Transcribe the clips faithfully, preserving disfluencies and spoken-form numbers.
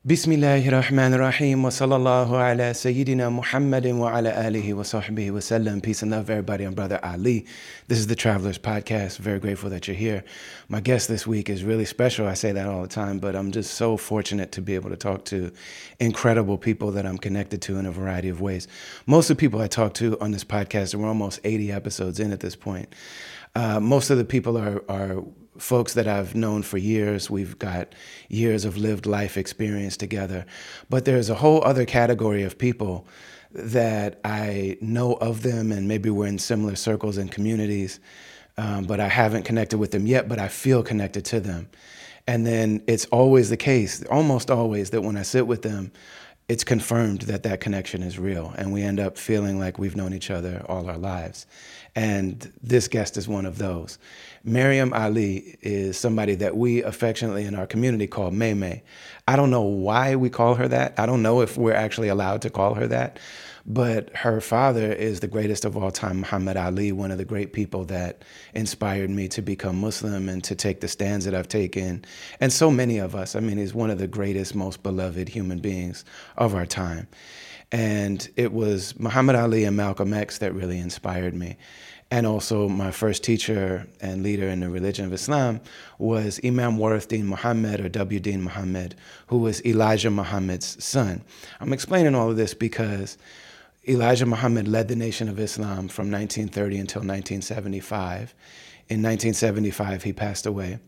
Bismillahir Rahmanir Rahim wa sallallahu ala Sayyidina Muhammadin wa ala alihi wa sahbihi wa sallam. Peace and love, everybody. I'm Brother Ali. This is the Travelers Podcast. Very grateful that you're here. My guest this week is really special. I say that all the time, but I'm just so fortunate to be able to talk to incredible people that I'm connected to in a variety of ways. Most of the people I talk to on this podcast, we're almost eighty episodes in at this point. Uh, most of the people are, are folks that I've known for years. We've got years of lived life experience together. But there's a whole other category of people that I know of them, and maybe we're in similar circles and communities, um, but I haven't connected with them yet, but I feel connected to them. And then it's always the case, almost always, that when I sit with them, it's confirmed that that connection is real, and we end up feeling like we've known each other all our lives. And this guest is one of those. Maryam Ali is somebody that we affectionately in our community call May May. I don't know why we call her that. I don't know if we're actually allowed to call her that. But her father is the greatest of all time, Muhammad Ali, one of the great people that inspired me to become Muslim and to take the stands that I've taken. And so many of us. I mean, he's one of the greatest, most beloved human beings of our time. And it was Muhammad Ali and Malcolm X that really inspired me. And also my first teacher and leader in the religion of Islam was Imam Warithdin Muhammad, or W. Deen Muhammad, who was Elijah Muhammad's son. I'm explaining all of this because Elijah Muhammad led the Nation of Islam from nineteen thirty until nineteen seventy-five. In nineteen seventy-five, he passed away.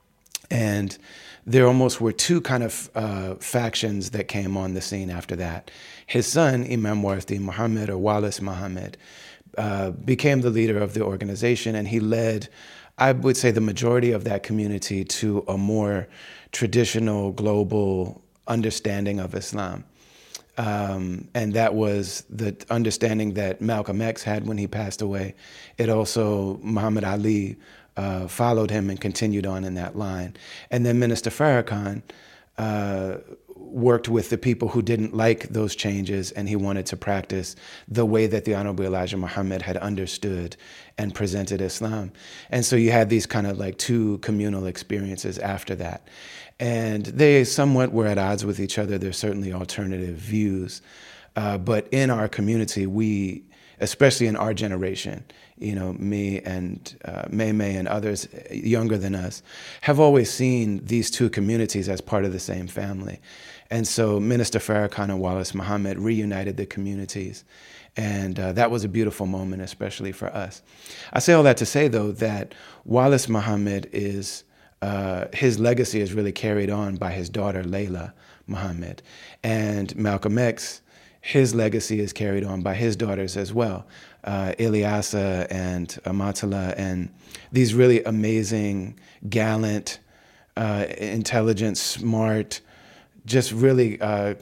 And there almost were two kind of uh, factions that came on the scene after that. His son, Imam Warithdin Muhammad, or Wallace Muhammad, uh, became the leader of the organization, and he led, I would say, the majority of that community to a more traditional, global understanding of Islam. Um, and that was the understanding that Malcolm X had when he passed away. It also, Muhammad Ali uh, followed him and continued on in that line. And then Minister Farrakhan uh, worked with the people who didn't like those changes, and he wanted to practice the way that the Honorable Elijah Muhammad had understood and presented Islam. And so you had these kind of like two communal experiences after that. And they somewhat were at odds with each other. There's certainly alternative views. Uh, but in our community, we, especially in our generation, you know, me and uh, May May and others younger than us, have always seen these two communities as part of the same family. And so Minister Farrakhan and Wallace Muhammad reunited the communities. And uh, that was a beautiful moment, especially for us. I say all that to say, though, that Wallace Muhammad is, uh, his legacy is really carried on by his daughter, Layla Muhammad. And Malcolm X, his legacy is carried on by his daughters as well, uh, Ilyasa and Amatullah, and these really amazing, gallant, uh, intelligent, smart, just really, uh,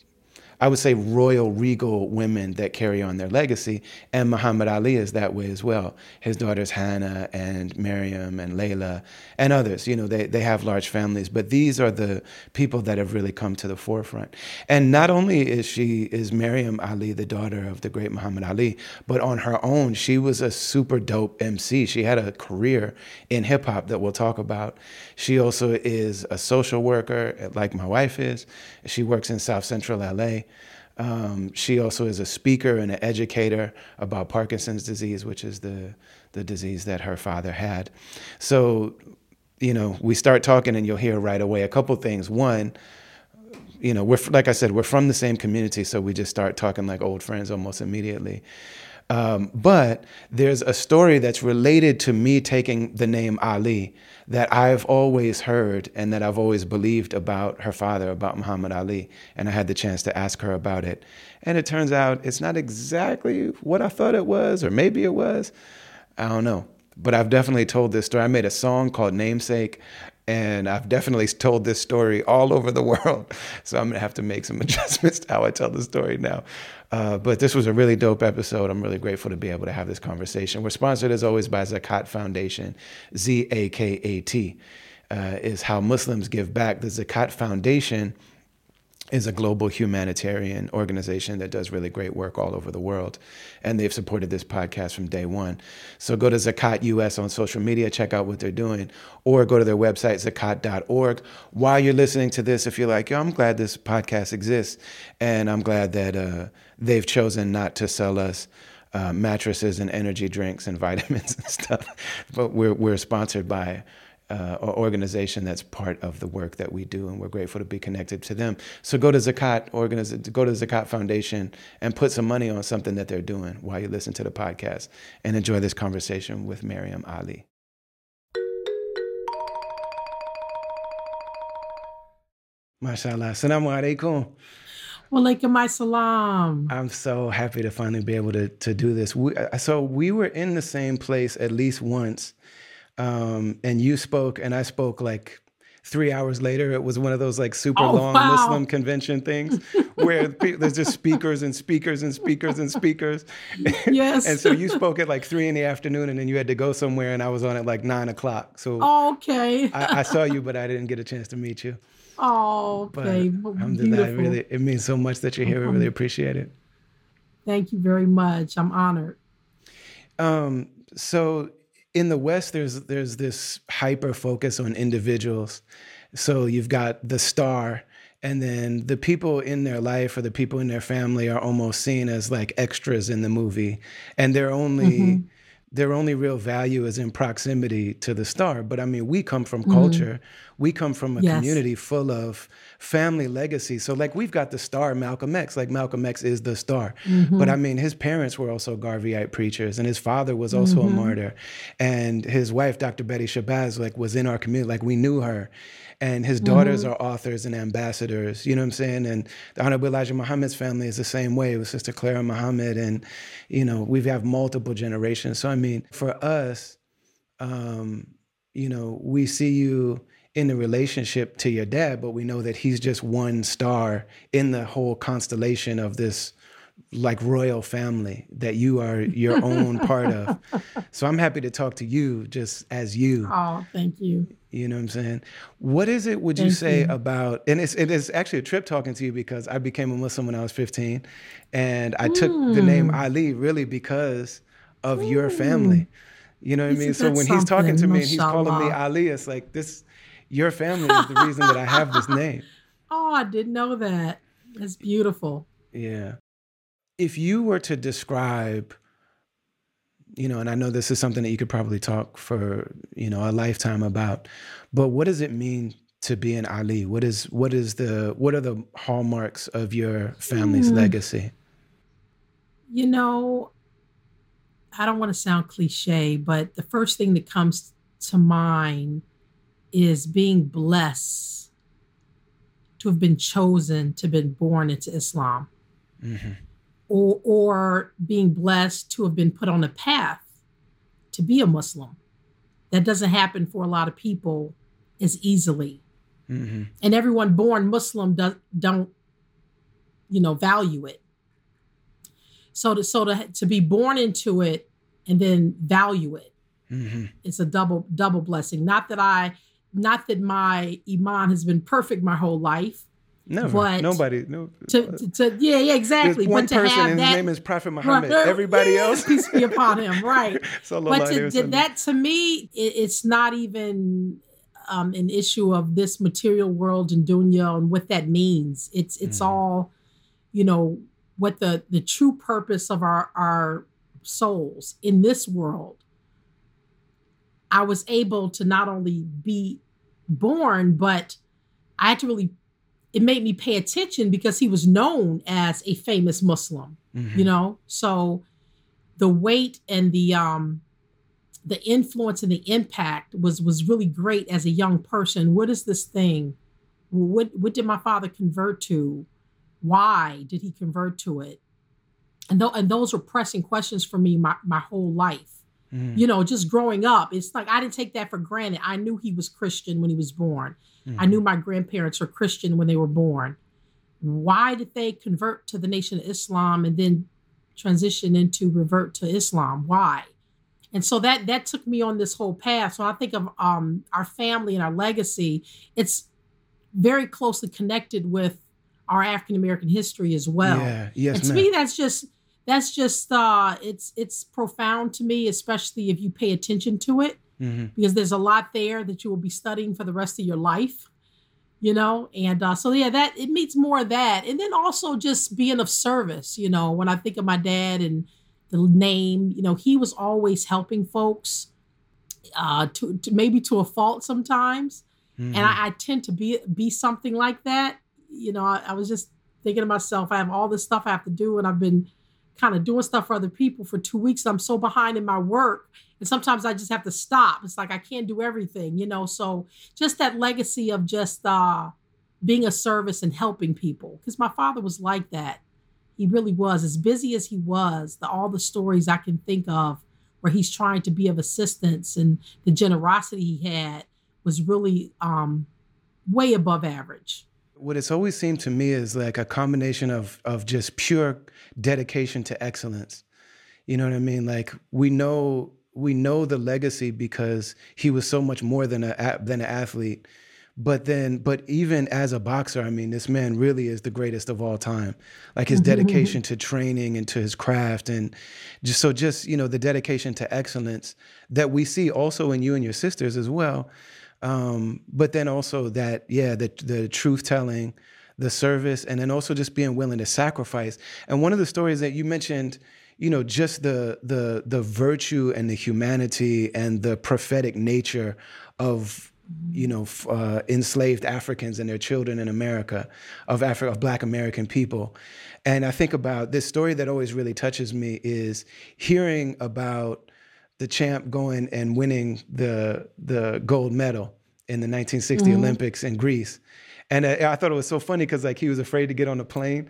I would say, royal, regal women that carry on their legacy. And Muhammad Ali is that way as well. His daughters Hannah and Maryam and Layla and others, you know, they, they have large families. But these are the people that have really come to the forefront. And not only is she, is Maryam Ali the daughter of the great Muhammad Ali, but on her own, she was a super dope M C. She had a career in hip hop that we'll talk about. She also is a social worker, like my wife is. She works in South Central L A. Um, she also is a speaker and an educator about Parkinson's disease, which is the, the disease that her father had. So, you know, we start talking and you'll hear right away a couple things. One, you know, we're, like I said, we're from the same community, so we just start talking like old friends almost immediately. Um, but there's a story that's related to me taking the name Ali that I've always heard and that I've always believed about her father, about Muhammad Ali. And I had the chance to ask her about it. And it turns out it's not exactly what I thought it was, or maybe it was. I don't know. But I've definitely told this story. I made a song called Namesake, and I've definitely told this story all over the world. So I'm going to have to make some adjustments to how I tell the story now. Uh, but this was a really dope episode. I'm really grateful to be able to have this conversation. We're sponsored, as always, by Zakat Foundation. Z A K A T uh, is how Muslims give back. The Zakat Foundation is a global humanitarian organization that does really great work all over the world. And they've supported this podcast from day one. So go to Zakat U S on social media, check out what they're doing, or go to their website, zakat dot org. While you're listening to this, if you're like, yo, I'm glad this podcast exists, and I'm glad that uh, they've chosen not to sell us uh, mattresses and energy drinks and vitamins and stuff, but we're, we're sponsored by Uh, or organization that's part of the work that we do, and we're grateful to be connected to them. So go to Zakat organiz- go to Zakat Foundation and put some money on something that they're doing while you listen to the podcast, and enjoy this conversation with Maryam Ali. MashaAllah. Assalamu alaikum. Walaikum assalam. I'm so happy to finally be able to to do this. We, so we were in the same place at least once. Um, and you spoke, and I spoke like three hours later. It was one of those like super Oh, long wow. Muslim convention things where pe- there's just speakers and speakers and speakers and speakers. Yes. And so you spoke at like three in the afternoon, and then you had to go somewhere, and I was on at like nine o'clock. So Okay. I, I saw you, but I didn't get a chance to meet you. Oh, But okay. alhamdulillah, it Beautiful. really, it means so much that you're here. We really appreciate it. Thank you very much. I'm honored. Um, so in the West, there's there's this hyper focus on individuals. So you've got the star, and then the people in their life or the people in their family are almost seen as like extras in the movie, and their only Mm-hmm. their only real value is in proximity to the star. But I mean, we come from Mm-hmm. culture, we come from a Yes. community full of family legacy. So like we've got the star Malcolm X, like Malcolm X is the star. Mm-hmm. But I mean, his parents were also Garveyite preachers, and his father was also Mm-hmm. a martyr. And his wife, Doctor Betty Shabazz, like was in our community, like we knew her. And his daughters Mm-hmm. are authors and ambassadors, you know what I'm saying? And the Honorable Elijah Muhammad's family is the same way with Sister Clara Muhammad. And, you know, we have multiple generations. So, I mean, for us, um, you know, we see you in the relationship to your dad, but we know that he's just one star in the whole constellation of this like royal family that you are your own part of. So I'm happy to talk to you just as you. Oh, thank you. You know what I'm saying? What is it, would you Thank say you. about, and it's, it is actually a trip talking to you because I became a Muslim when I was fifteen, and I took the name Mm. Ali really because of your family. You know what I mean? Isn't So that when he's talking to something? me and he's calling me Mashallah. Ali, it's like this, your family is the reason that I have this name. Oh, I didn't know that. That's beautiful. Yeah. If you were to describe, you know, and I know this is something that you could probably talk for, you know, a lifetime about, but what does it mean to be an Ali? What is, what is the, what are the hallmarks of your family's Mm. legacy? You know, I don't want to sound cliche, but the first thing that comes to mind is being blessed to have been chosen to have been born into Islam, Mm-hmm. or, or being blessed to have been put on a path to be a Muslim. That doesn't happen for a lot of people as easily. Mm-hmm. And everyone born Muslim does, don't, you know, value it. So to, so to, to be born into it and then value it, Mm-hmm. it's a double, double blessing. Not that I, not that my Iman has been perfect my whole life. Never. But Nobody. No. To, to, to yeah, yeah, exactly. There's one But to person have and that, his name is Prophet Muhammad. Right. Everybody Yeah, else. peace be upon him, right? Sallallahu But alaihi to, to, wasallam. that to me, it, it's not even um, an issue of this material world and dunya and what that means. It's it's Mhm. all, you know, what the the true purpose of our our souls in this world. I was able to not only be born, but I had to really. It made me pay attention because he was known as a famous Muslim. Mhm. You know, so the weight and the um the influence and the impact was was really great as a young person. What is this thing? What what did my father convert to? Why did he convert to it? And th- and those were pressing questions for me my, my whole life. Mhm. You know, just growing up, it's like I didn't take that for granted. I knew he was Christian when he was born. I knew my grandparents were Christian when they were born. Why did they convert to the Nation of Islam and then transition into revert to Islam? Why? And so that that took me on this whole path. So I think of um, our family and our legacy. It's very closely connected with our African American history as well. Yeah. Yes, And to ma'am. me, that's just that's just uh, it's it's profound to me, especially if you pay attention to it, Hmm. because there's a lot there that you will be studying for the rest of your life. You know, and uh, so yeah, that it means more of that, and then also just being of service. You know, when I think of my dad and the name, you know, he was always helping folks, uh, to, to maybe to a fault sometimes, and Hmm. I, I tend to be be something like that. You know, I, I was just thinking to myself, I have all this stuff I have to do, and I've been kind of doing stuff for other people for two weeks. I'm so behind in my work, and sometimes I just have to stop. It's like I can't do everything, you know. So just that legacy of just uh, being a service and helping people, because my father was like that. He really was. As busy as he was, the, all the stories I can think of where he's trying to be of assistance and the generosity he had was really um, way above average. What it's always seemed to me is like a combination of of just pure dedication to excellence. You know what I mean? Like we know we know the legacy because he was so much more than a than an athlete. But then, but even as a boxer, I mean, this man really is the greatest of all time. Like his dedication to training and to his craft, and just so just you know the dedication to excellence that we see also in you and your sisters as well. Um, but then also that, yeah, the the truth telling, the service, and then also just being willing to sacrifice. And one of the stories that you mentioned, you know, just the the the virtue and the humanity and the prophetic nature of, you know, f- uh, enslaved Africans and their children in America, of Afri- of Black American people. And I think about this story that always really touches me is hearing about the champ going and winning the the gold medal in the nineteen sixty Mhm. Olympics in Greece. And I, I thought it was so funny because like he was afraid to get on the plane.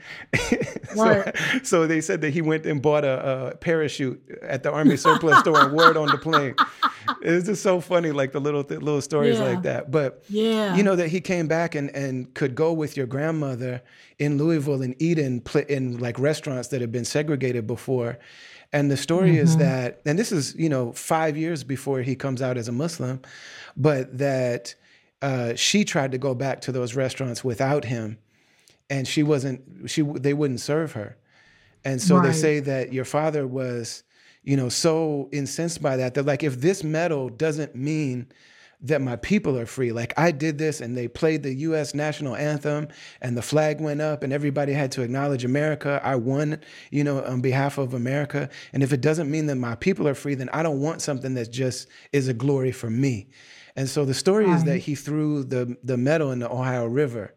so, Right. so they said that he went and bought a, a parachute at the Army surplus store and wore it on the plane. It's just so funny, like the little th- little stories Yeah. like that. But you Yeah. know that he came back and, and could go with your grandmother in Louisville and eat in pl- in like restaurants that had been segregated before. And the story is Hmm. that, and this is you know five years before he comes out as a Muslim, but that uh, she tried to go back to those restaurants without him, and she wasn't. She they wouldn't serve her. And so they Right. say that your father was, you know, so incensed by that, that like, if this medal doesn't mean that my people are free, like I did this and they played the U S national anthem and the flag went up and everybody had to acknowledge America. I won, you know, on behalf of America. And if it doesn't mean that my people are free, then I don't want something that just is a glory for me. And so the story is that Right. he threw the, the medal in the Ohio River.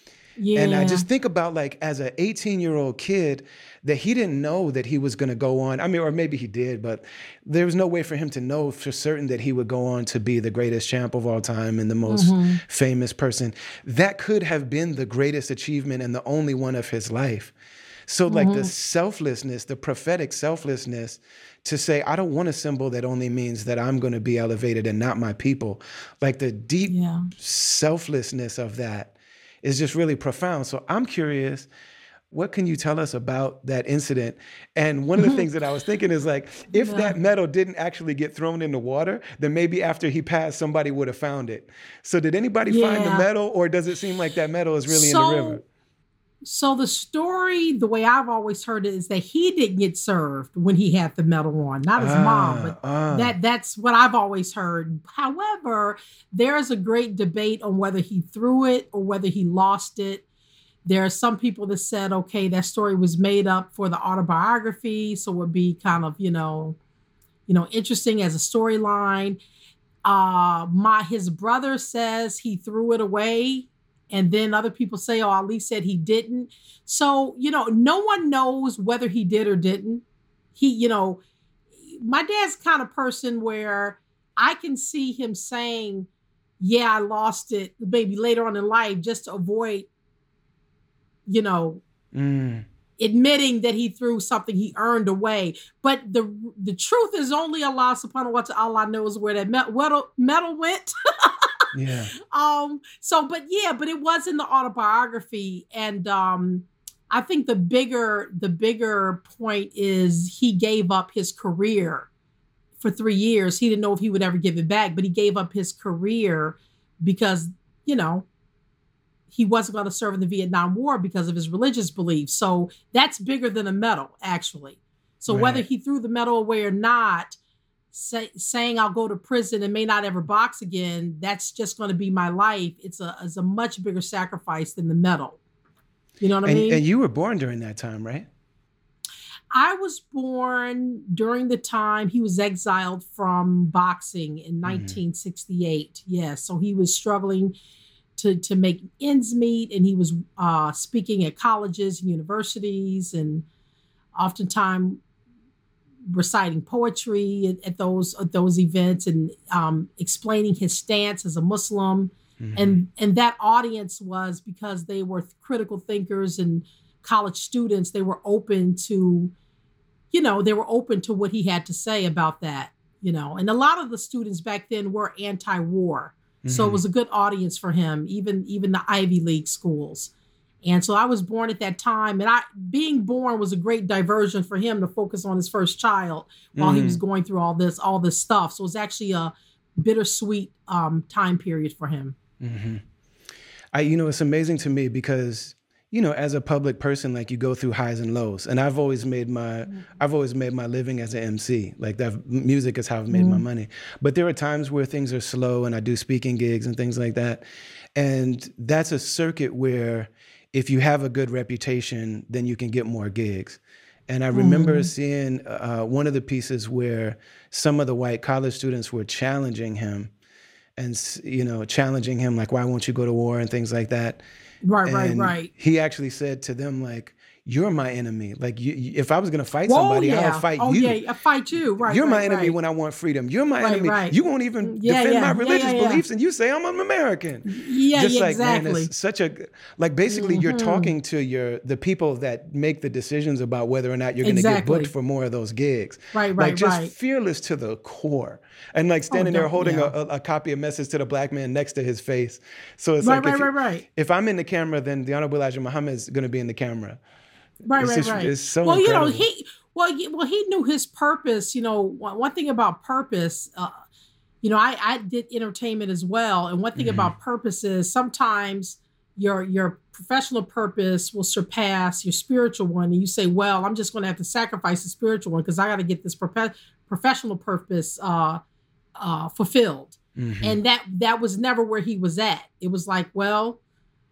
And I Yeah. just think about like as an eighteen year old kid that he didn't know that he was going to go on. I mean, or maybe he did, but there was no way for him to know for certain that he would go on to be the greatest champ of all time and the most Hmm. famous person. That could have been the greatest achievement and the only one of his life. So like the Hmm. selflessness, the prophetic selflessness to say, I don't want a symbol that only means that I'm going to be elevated and not my people. Like the deep Yeah. selflessness of that is just really profound. So I'm curious, what can you tell us about that incident? And one of the things that I was thinking is like, if Yeah. that medal didn't actually get thrown in the water, then maybe after he passed, somebody would have found it. So did anybody find the Yeah. medal, or does it seem like that medal is really in the river? So, so the story, the way I've always heard it, is that he didn't get served when he had the medal on, not his mom, Ah, but ah. that that's what I've always heard. However, there is a great debate on whether he threw it or whether he lost it. There are some people that said, okay, that story was made up for the autobiography, so it would be kind of, you know, you know, interesting as a storyline. Uh, my his brother says he threw it away, and then other people say, oh, Ali said he didn't. So, you know, no one knows whether he did or didn't. He, you know, my dad's the kind of person where I can see him saying, yeah, I lost it, maybe later on in life, just to avoid, you know, Mm, admitting that he threw something he earned away. But the the truth is only Allah subhanahu wa ta'ala knows where that metal, metal went. yeah. um, so but yeah, but it was in the autobiography. And um I think the bigger the bigger point is he gave up his career for three years. He didn't know if he would ever give it back, but he gave up his career because, you know, he wasn't going to serve in the Vietnam War because of his religious beliefs. So that's bigger than a medal, actually. So Right. whether he threw the medal away or not, say, saying I'll go to prison and may not ever box again, that's just going to be my life. It's a, it's a much bigger sacrifice than the medal. You know what And, I mean? and you were born during that time, right? I was born during the time he was exiled from boxing in nineteen sixty-eight. Yes. So he was struggling to, to make ends meet, and he was uh, speaking at colleges and universities, and oftentimes reciting poetry at, at those at those events, and um, explaining his stance as a Muslim. Mm-hmm. And and that audience was because they were critical thinkers and college students. They were open to, you know, they were open to what he had to say about that, you know. And a lot of the students back then were anti-war. Mm-hmm. So it was a good audience for him, even even the Ivy League schools. And so I was born at that time, and I being born was a great diversion for him to focus on his first child while mm-hmm. he was going through all this, all this stuff. So it was actually a bittersweet um, time period for him. Mm-hmm. I, you know, it's amazing to me because, you know, as a public person, like you go through highs and lows, and I've always made my, mm-hmm. I've always made my living as an M C. Like that, music is how I've made mm-hmm. my money. But there are times where things are slow, and I do speaking gigs and things like that, and that's a circuit where, if you have a good reputation, then you can get more gigs. And I remember mm. seeing uh, one of the pieces where some of the white college students were challenging him and, you know, challenging him, like, why won't you go to war and things like that. Right, and right, right. He actually said to them, like, you're my enemy. Like, you, you, if I was going to fight Whoa, somebody, yeah. I would fight oh, you. Yeah, I fight you. Right. You're right, my enemy right. when I want freedom. You're my right, enemy. Right. You won't even yeah, defend yeah, my religious yeah, yeah, beliefs, yeah. and you say I'm an American. Yeah, Just yeah, like, exactly. man, it's such a, like, basically mm-hmm. you're talking to your the people that make the decisions about whether or not you're going to exactly. get booked for more of those gigs. Right, right, like, just right. fearless to the core. And like standing oh, there holding yeah. a, a copy of Message to the Black Man next to his face. So it's right, like, right, if, right, you, right. if I'm in the camera, then the Honorable Elijah Muhammad is going to be in the camera. Right, it's right, just, right. It's so well, incredible. you know, he well, he, well, he knew his purpose. You know, one, one thing about purpose, uh, you know, I, I did entertainment as well, and one thing mm-hmm. about purpose is sometimes your your professional purpose will surpass your spiritual one, and you say, "Well, I'm just going to have to sacrifice the spiritual one because I got to get this prof- professional purpose uh, uh, fulfilled." Mm-hmm. And that that was never where he was at. It was like, well,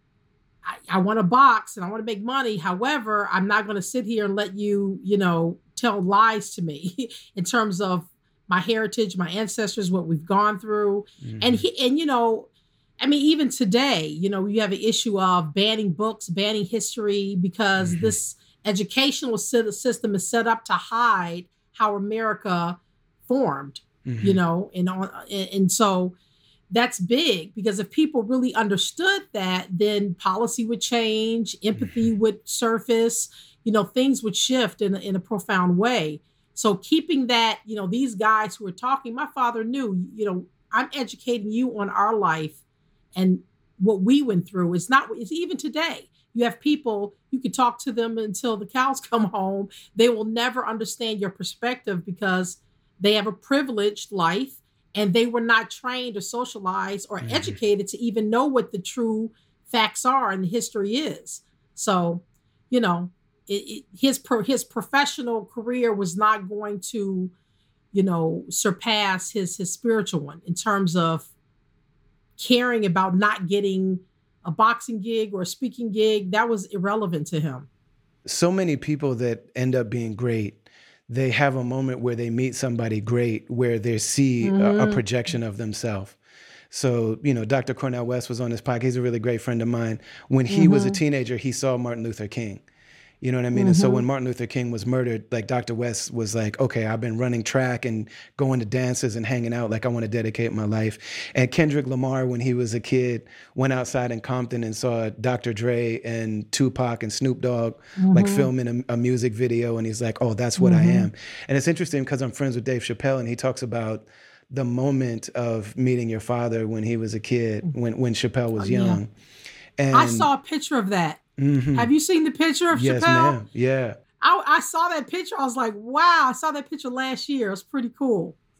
I, I want to box and I want to make money. However, I'm not going to sit here and let you, you know, tell lies to me in terms of my heritage, my ancestors, what we've gone through. Mm-hmm. And he, and, you know, I mean, even today, you know, you have an issue of banning books, banning history, because mm-hmm. this educational system is set up to hide how America formed, mm-hmm. you know, and, on, and, and so that's big, because if people really understood that, then policy would change, empathy mm-hmm. would surface, you know, things would shift in, in a profound way. So keeping that, you know, these guys who are talking, my father knew, you know, I'm educating you on our life and what we went through. It's not, it's even today. You have people, you could talk to them until the cows come home. They will never understand your perspective because they have a privileged life. And they were not trained or socialized or mm-hmm. educated to even know what the true facts are and the history is. So, you know, it, it, his pro, his professional career was not going to, you know, surpass his his spiritual one in terms of caring about not getting a boxing gig or a speaking gig. That was irrelevant to him. So many people that end up being great, they have a moment where they meet somebody great, where they see mm-hmm. a, a projection of themselves. So, you know, Doctor Cornel West was on this podcast. He's a really great friend of mine. When he mm-hmm. was a teenager, he saw Martin Luther King. You know what I mean? Mm-hmm. And so when Martin Luther King was murdered, like Doctor West was like, okay, I've been running track and going to dances and hanging out. Like, I want to dedicate my life. And Kendrick Lamar, when he was a kid, went outside in Compton and saw Doctor Dre and Tupac and Snoop Dogg, mm-hmm. like filming a, a music video. And he's like, oh, that's what mm-hmm. I am. And it's interesting because I'm friends with Dave Chappelle, and he talks about the moment of meeting your father when he was a kid, when, when Chappelle was young. Yeah. And I saw a picture of that. Mm-hmm. Have you seen the picture of yes, Chappelle? Yes, ma'am. Yeah. I, I saw that picture. I was like, wow, I saw that picture last year. It was pretty cool.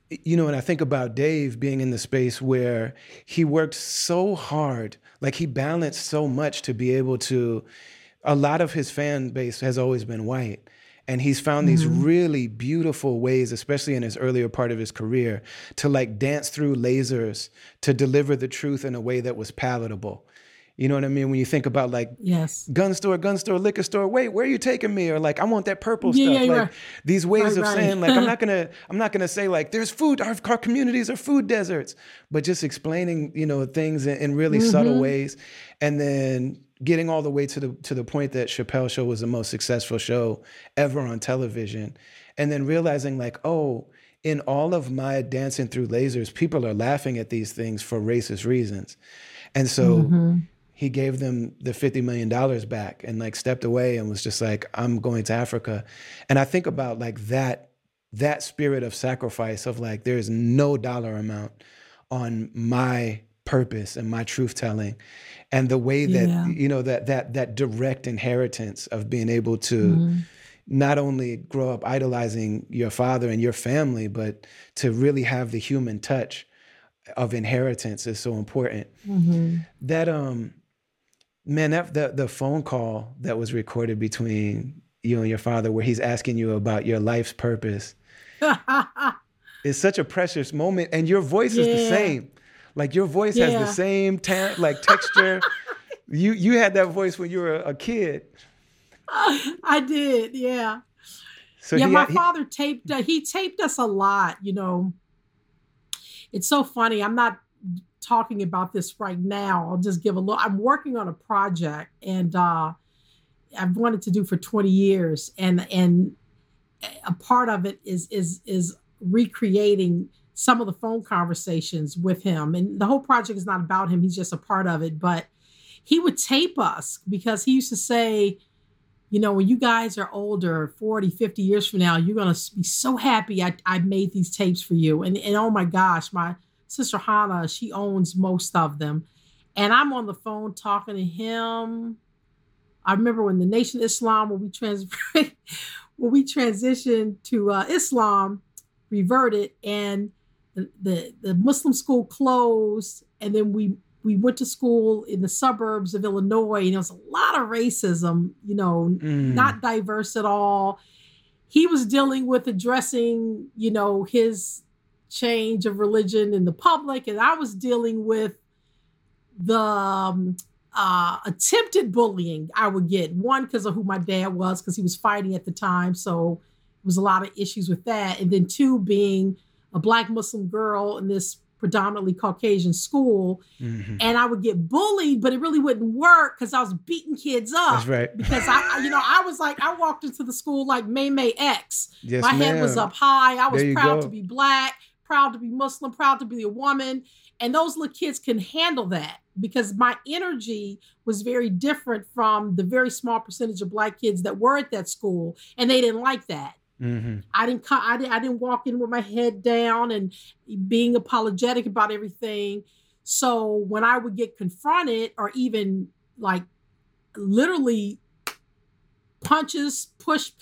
you know, and I think about Dave being in the space where he worked so hard, like he balanced so much to be able to, a lot of his fan base has always been white. And he's found these Mm-hmm. really beautiful ways, especially in his earlier part of his career, to like dance through lasers to deliver the truth in a way that was palatable. You know what I mean? When you think about like Yes. gun store, gun store, liquor store, wait, where are you taking me? Or like, I want that purple Yeah, stuff. yeah, Like right. these ways Right, of right. saying like, I'm not gonna, I'm not gonna say like, there's food, our, our communities are food deserts, but just explaining, you know, things in, in really subtle Mm-hmm. ways. And then getting all the way to the, to the point that Chappelle's Show was the most successful show ever on television. And then realizing like, oh, in all of my dancing through lasers, people are laughing at these things for racist reasons. And so Mm-hmm. he gave them the fifty million dollars back and like stepped away and was just like, I'm going to Africa. And I think about like that, that spirit of sacrifice of like, there's no dollar amount on my purpose and my truth telling. And the way that, Yeah. you know, that, that, that direct inheritance of being able to Mm-hmm. not only grow up idolizing your father and your family, but to really have the human touch of inheritance is so important. Mm-hmm. That, um, man, that the, the phone call that was recorded between you and your father, where he's asking you about your life's purpose, is such a precious moment. And your voice is the Yeah. same. Like your voice has the Yeah. same ta- like texture. you you had that voice when you were a, a kid. I did, yeah. So yeah, he, my he- father taped, uh, he taped us a lot, you know. It's so funny. I'm not talking about this right now. I'll just give a little, I'm working on a project and uh, I've wanted to do for twenty years. And, and a part of it is, is, is recreating some of the phone conversations with him. And the whole project is not about him. He's just a part of it, but he would tape us because he used to say, you know, when you guys are older, forty, fifty years from now, you're going to be so happy I, I made these tapes for you. And, and oh my gosh, my sister Hannah, she owns most of them. And I'm on the phone talking to him. I remember when the Nation of Islam, when we, trans- when we transitioned to uh, Islam, reverted, and the, the, the Muslim school closed. And then we we went to school in the suburbs of Illinois, and there was a lot of racism, you know, Mm. not diverse at all. He was dealing with addressing, you know, his change of religion in the public, and I was dealing with the um, uh, attempted bullying I would get. One, because of who my dad was, because he was fighting at the time, so there was a lot of issues with that. And then two, being a Black Muslim girl in this predominantly Caucasian school, Mhm. and I would get bullied, but it really wouldn't work because I was beating kids up. That's right. Because I, I- you know, I was like, I walked into the school like May May X. Yes, My head was ma'am. up high. I was There you proud go. to be Black, proud to be Muslim, proud to be a woman. And those little kids can handle that because my energy was very different from the very small percentage of Black kids that were at that school, and they didn't like that. Mhm. I didn't, co- I didn't, I didn't walk in with my head down and being apologetic about everything. So when I would get confronted, or even like literally punches, push,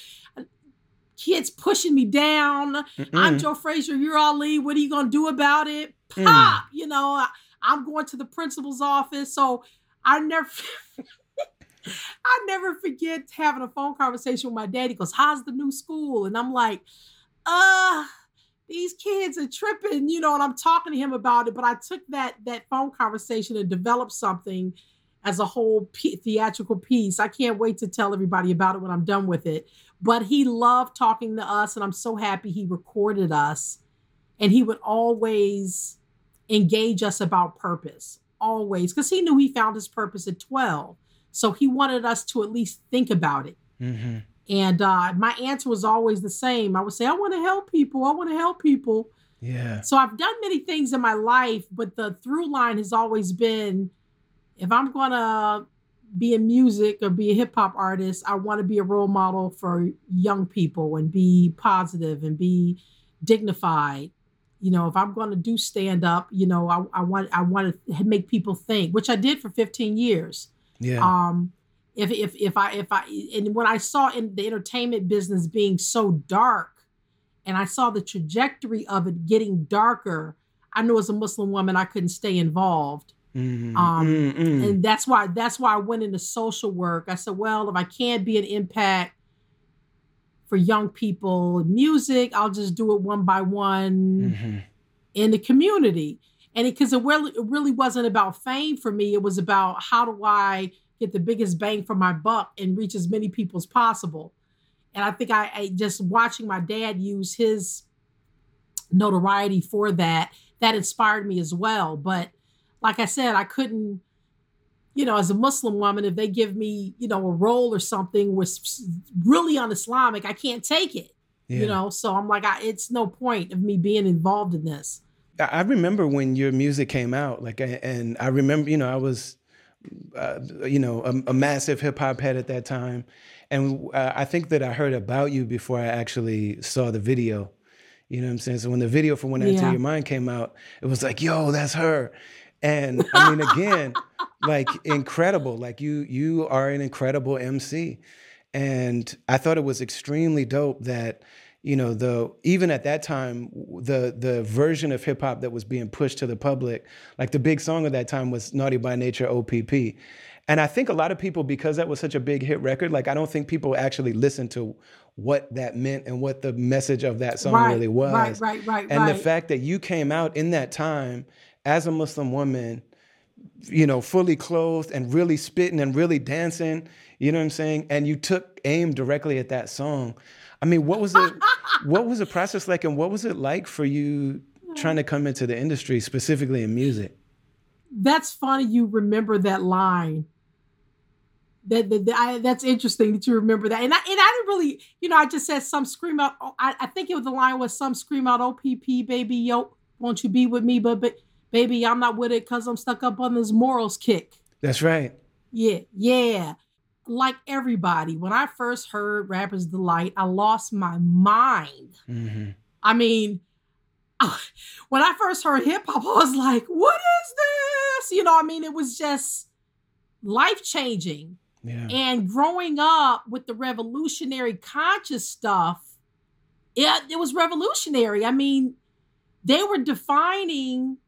kids pushing me down. Mm-mm. I'm Joe Frazier, you're Ali. What are you gonna do about it? Mm. Pop, you know. I, I'm going to the principal's office. So I never. I never forget having a phone conversation with my dad. He goes, how's the new school? And I'm like, uh, these kids are tripping, you know, and I'm talking to him about it. But I took that that phone conversation and developed something as a whole p- theatrical piece. I can't wait to tell everybody about it when I'm done with it. But he loved talking to us, and I'm so happy he recorded us. And he would always engage us about purpose, always, because he knew he found his purpose at twelve. So he wanted us to at least think about it. Mhm. And uh, my answer was always the same. I would say, I want to help people. I want to help people. Yeah. So I've done many things in my life, but the through line has always been, if I'm going to be in music or be a hip hop artist, I want to be a role model for young people and be positive and be dignified. You know, if I'm going to do stand up, you know, I, I want I want to make people think, which I did for fifteen years. Yeah. Um, if if if I if I and when I saw in the entertainment business being so dark and I saw the trajectory of it getting darker, I knew as a Muslim woman, I couldn't stay involved. Mm-hmm. Um, Mm-hmm. and that's why, that's why I went into social work. I said, well, if I can't be an impact for young people in music, I'll just do it one by one Mm-hmm. in the community. And it, cause it really, it really wasn't about fame for me. It was about how do I get the biggest bang for my buck and reach as many people as possible. And I think I, I just watching my dad use his notoriety for that, that inspired me as well. But like I said, I couldn't, you know, as a Muslim woman, if they give me, you know, a role or something was really un-Islamic, I can't take it, Yeah. you know? So I'm like, I, it's no point of me being involved in this. I I remember when your music came out, like, and I remember, you know, I was, uh, you know, a, a massive hip hop head at that time. And uh, I think that I heard about you before I actually saw the video. You know what I'm saying? So when the video for When I Enter Yeah. Your Mind came out, it was like, yo, that's her. And I mean, again, like incredible. Like you, you are an incredible M C. And I thought it was extremely dope that, you know, the even at that time, the the version of hip hop that was being pushed to the public, like the big song of that time was Naughty by Nature, O P P. And I think a lot of people, because that was such a big hit record, like I don't think people actually listened to what that meant and what the message of that song Right, really was. right, right, right, And right. the fact that you came out in that time as a Muslim woman, you know, fully clothed and really spitting and really dancing, you know what I'm saying? And you took aim directly at that song. I mean, what was it, what was the process like, and what was it like for you trying to come into the industry, specifically in music? That's funny you remember that line. That, that, that I, that's interesting that you remember that. And I, and I didn't really, you know, I just said some scream out. oh, I, I think it was the line was some scream out, O P P, baby, yo, won't you be with me? But, but baby, I'm not with it because I'm stuck up on this morals kick. That's right. Yeah, yeah. Like everybody, when I first heard Rapper's Delight, I lost my mind. Mm-hmm. I mean, when I first heard hip hop, I was like, what is this? You know, I mean, it was just life changing. Yeah. And growing up with the revolutionary conscious stuff, it, it was revolutionary. I mean, they were defining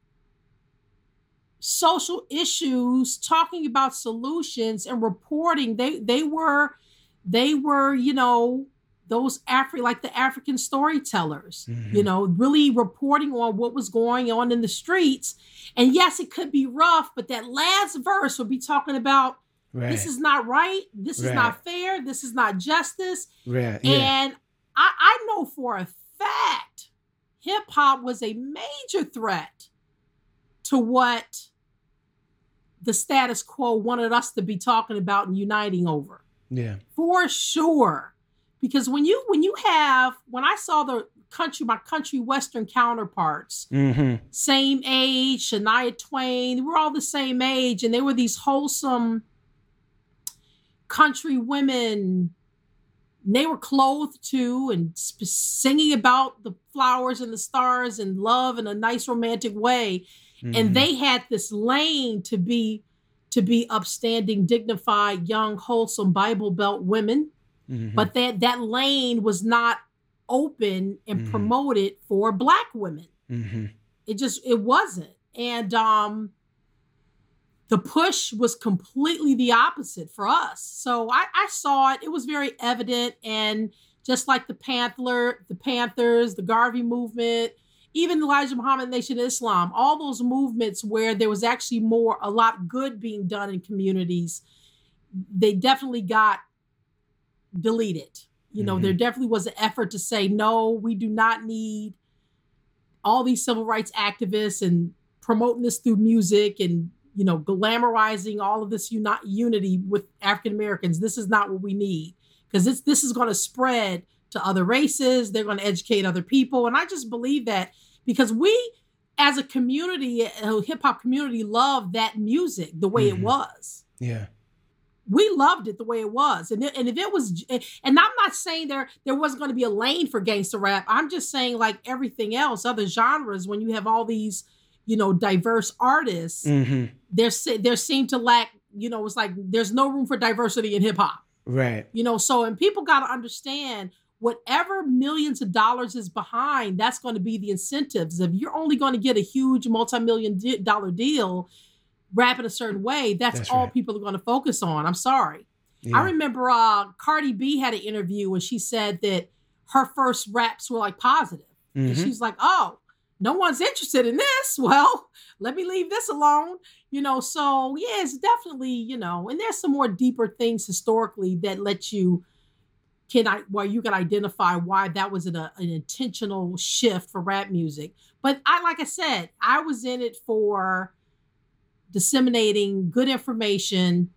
social issues, talking about solutions and reporting. They they were they were, you know, those Afri like the African storytellers, Mm-hmm. you know, really reporting on what was going on in the streets. And yes, it could be rough, but that last verse would be talking about Right. this is not right, this is Right. not fair, this is not justice. Right. Yeah. And I, I know for a fact hip hop was a major threat to what the status quo wanted us to be talking about and uniting over. Yeah. For sure. Because when you when you have when I saw the country, my country western counterparts, Mm-hmm. same age, Shania Twain, they were all the same age, and they were these wholesome country women. They were clothed too and sp- singing about the flowers and the stars and love in a nice romantic way. Mm-hmm. And they had this lane to be to be upstanding, dignified, young, wholesome Bible Belt women. Mm-hmm. But that that lane was not open and Mhm. promoted for Black women. Mm-hmm. It just it wasn't. And um the push was completely the opposite for us. So I, I saw it. It was very evident. And just like the Panther, the Panthers, the Garvey movement, even Elijah Muhammad Nation of Islam, all those movements where there was actually more, a lot good being done in communities, they definitely got deleted. You know, Mhm. there definitely was an effort to say, no, we do not need all these civil rights activists and promoting this through music and, you know, glamorizing all of this uni- unity with African Americans. This is not what we need, because this this is going to spread to other races. They're going to educate other people. And I just believe that because we, as a community, a hip hop community, love that music the way Mhm. it was. Yeah. We loved it the way it was. And, it, and if it was, and I'm not saying there, there wasn't going to be a lane for gangster rap. I'm just saying, like everything else, other genres, when you have all these, you know, diverse artists, Mm-hmm. there, se- there seemed to lack, you know, it's like there's no room for diversity in hip hop, Right. you know, so, and people got to understand whatever millions of dollars is behind, that's going to be the incentives. If you're only going to get a huge multi-million di- dollar deal, rap in a certain way, that's, that's all right. people are going to focus on. I'm sorry. Yeah. I remember uh, Cardi B had an interview and she said that her first raps were like positive. Mm-hmm. And she's like, oh, no one's interested in this. Well, let me leave this alone. You know, so yeah, it's definitely, you know, and there's some more deeper things historically that let you, can I, where you can identify why that was an, a, an intentional shift for rap music. But I, like I said, I was in it for disseminating good information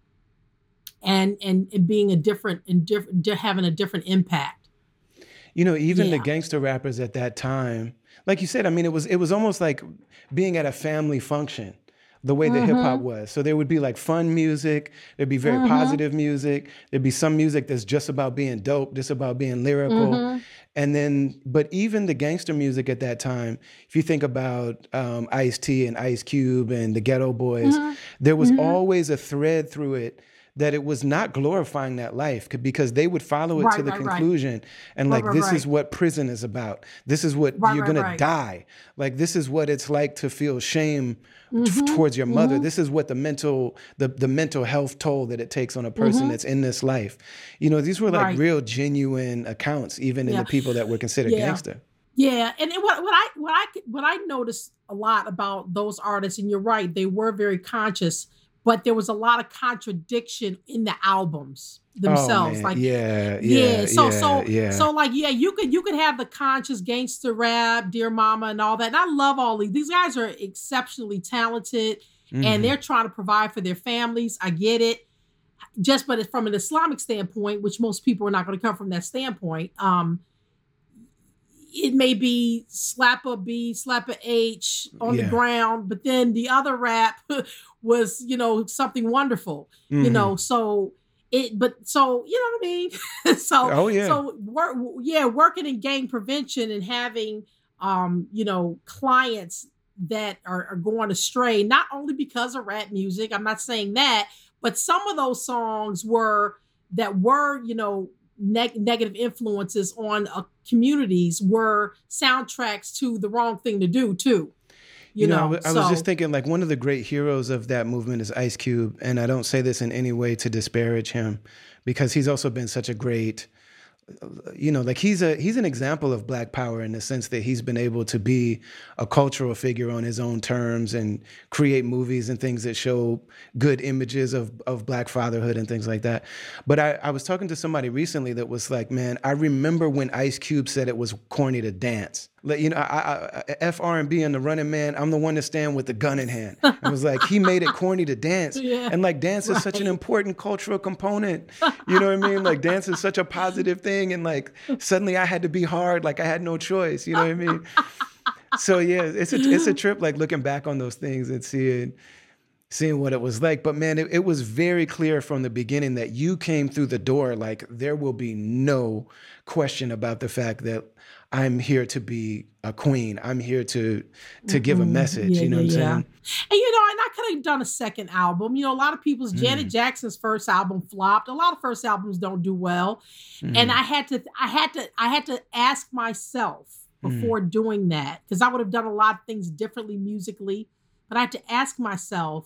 and, and, and being a different and different, having a different impact. You know, even yeah. the gangster rappers at that time, like you said, I mean, it was, it was almost like being at a family function. The way that mm-hmm. hip hop was. So there would be like fun music. There'd be very mm-hmm. positive music. There'd be some music that's just about being dope, just about being lyrical. Mm-hmm. And then, but even the gangster music at that time, if you think about um, Ice-T and Ice Cube and the Ghetto Boys, mm-hmm. there was mm-hmm. always a thread through it that it was not glorifying that life, because they would follow it right, to the right, conclusion right. and like, right, this right. is what prison is about. This is what right, you're right, gonna right. die. Like, this is what it's like to feel shame mm-hmm. t- towards your mother. Mm-hmm. This is what the mental, the, the mental health toll that it takes on a person mm-hmm. that's in this life. You know, these were like right. real genuine accounts, even yeah. in the people that were considered yeah. gangster. Yeah, and it, what, what I what I what I noticed a lot about those artists, and you're right, they were very conscious, but there was a lot of contradiction in the albums themselves. Oh, like, yeah, yeah, yeah. So, yeah, so, yeah. so, like, yeah, you could, you could have the conscious gangster rap, Dear Mama, and all that. And I love all these. These guys are exceptionally talented, mm-hmm. and they're trying to provide for their families. I get it. Just, but from an Islamic standpoint, which most people are not going to come from that standpoint. Um, it may be slap a B, slap a H on yeah. the ground, but then the other rap was, you know, something wonderful, mm-hmm. you know, so it, but so, you know what I mean? so, oh, yeah. so work, yeah, working in gang prevention and having, um, you know, clients that are, are going astray, not only because of rap music, I'm not saying that, but some of those songs were, that were, you know, neg- negative influences on uh, communities were soundtracks to the wrong thing to do too. You, you know, know, I, I so, was just thinking, like, one of the great heroes of that movement is Ice Cube. And I don't say this in any way to disparage him, because he's also been such a great, you know, like he's a he's an example of Black power in the sense that he's been able to be a cultural figure on his own terms and create movies and things that show good images of, of Black fatherhood and things like that. But I, I was talking to somebody recently that was like, man, I remember when Ice Cube said it was corny to dance. Like, you know, I, I, I, F R and B and the Running Man, I'm the one to stand with the gun in hand. It was like, he made it corny to dance. Yeah, and like, dance right. is such an important cultural component. You know what I mean? Like, dance is such a positive thing. And like, suddenly I had to be hard. Like, I had no choice. You know what I mean? So yeah, it's a, it's a trip, like looking back on those things and seeing, seeing what it was like. But man, it, it was very clear from the beginning that you came through the door. Like, there will be no question about the fact that I'm here to be a queen. I'm here to to give a message. Yeah, you know yeah, what I'm yeah. saying? And you know, and I could have done a second album. You know, a lot of people's mm. Janet Jackson's first album flopped. A lot of first albums don't do well. Mm. And I had to, I had to, I had to ask myself before mm. doing that, because I would have done a lot of things differently musically. But I had to ask myself,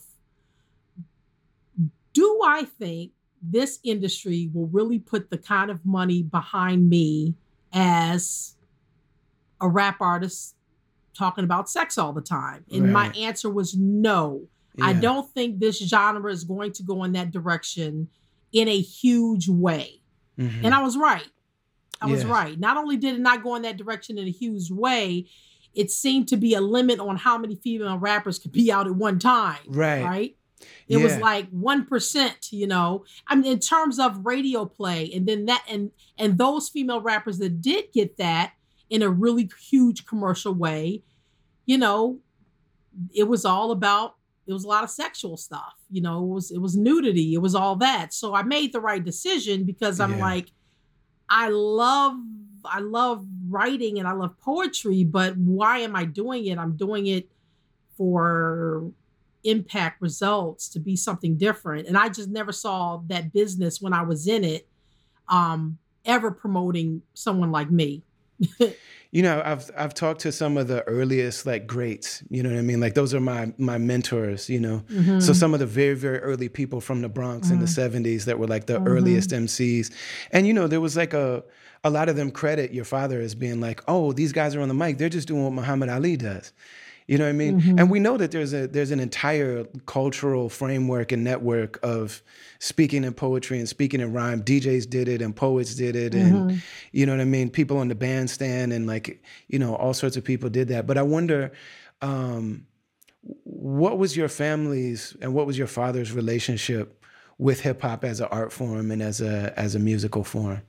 do I think this industry will really put the kind of money behind me as a rap artist talking about sex all the time? And right. my answer was no. Yeah. I don't think this genre is going to go in that direction in a huge way. Mm-hmm. And I was right. I was yeah. right. Not only did it not go in that direction in a huge way, it seemed to be a limit on how many female rappers could be out at one time. Right. Right. It yeah. was like one percent, you know, I mean, in terms of radio play. And then that, and, and those female rappers that did get that in a really huge commercial way, you know, it was all about, it was a lot of sexual stuff, you know, it was, it was nudity. It was all that. So I made the right decision, because I'm yeah. like, I love, I love writing and I love poetry, but why am I doing it? I'm doing it for impact, results, to be something different. And I just never saw that business when I was in it. Um, ever promoting someone like me. You know, I've I've talked to some of the earliest like greats, you know what I mean? Like those are my my mentors, you know. Mm-hmm. So some of the very, very early people from the Bronx mm-hmm. in the seventies that were like the mm-hmm. earliest M Cs. And you know, there was like a a lot of them credit your father as being like, oh, these guys are on the mic, they're just doing what Muhammad Ali does. You know what I mean? Mm-hmm. And we know that there's a there's an entire cultural framework and network of speaking in poetry and speaking in rhyme. D Js did it and poets did it. Mm-hmm. And you know what I mean? People on the bandstand and like, you know, all sorts of people did that. But I wonder, um, what was your family's and what was your father's relationship with hip hop as an art form and as a as a musical form?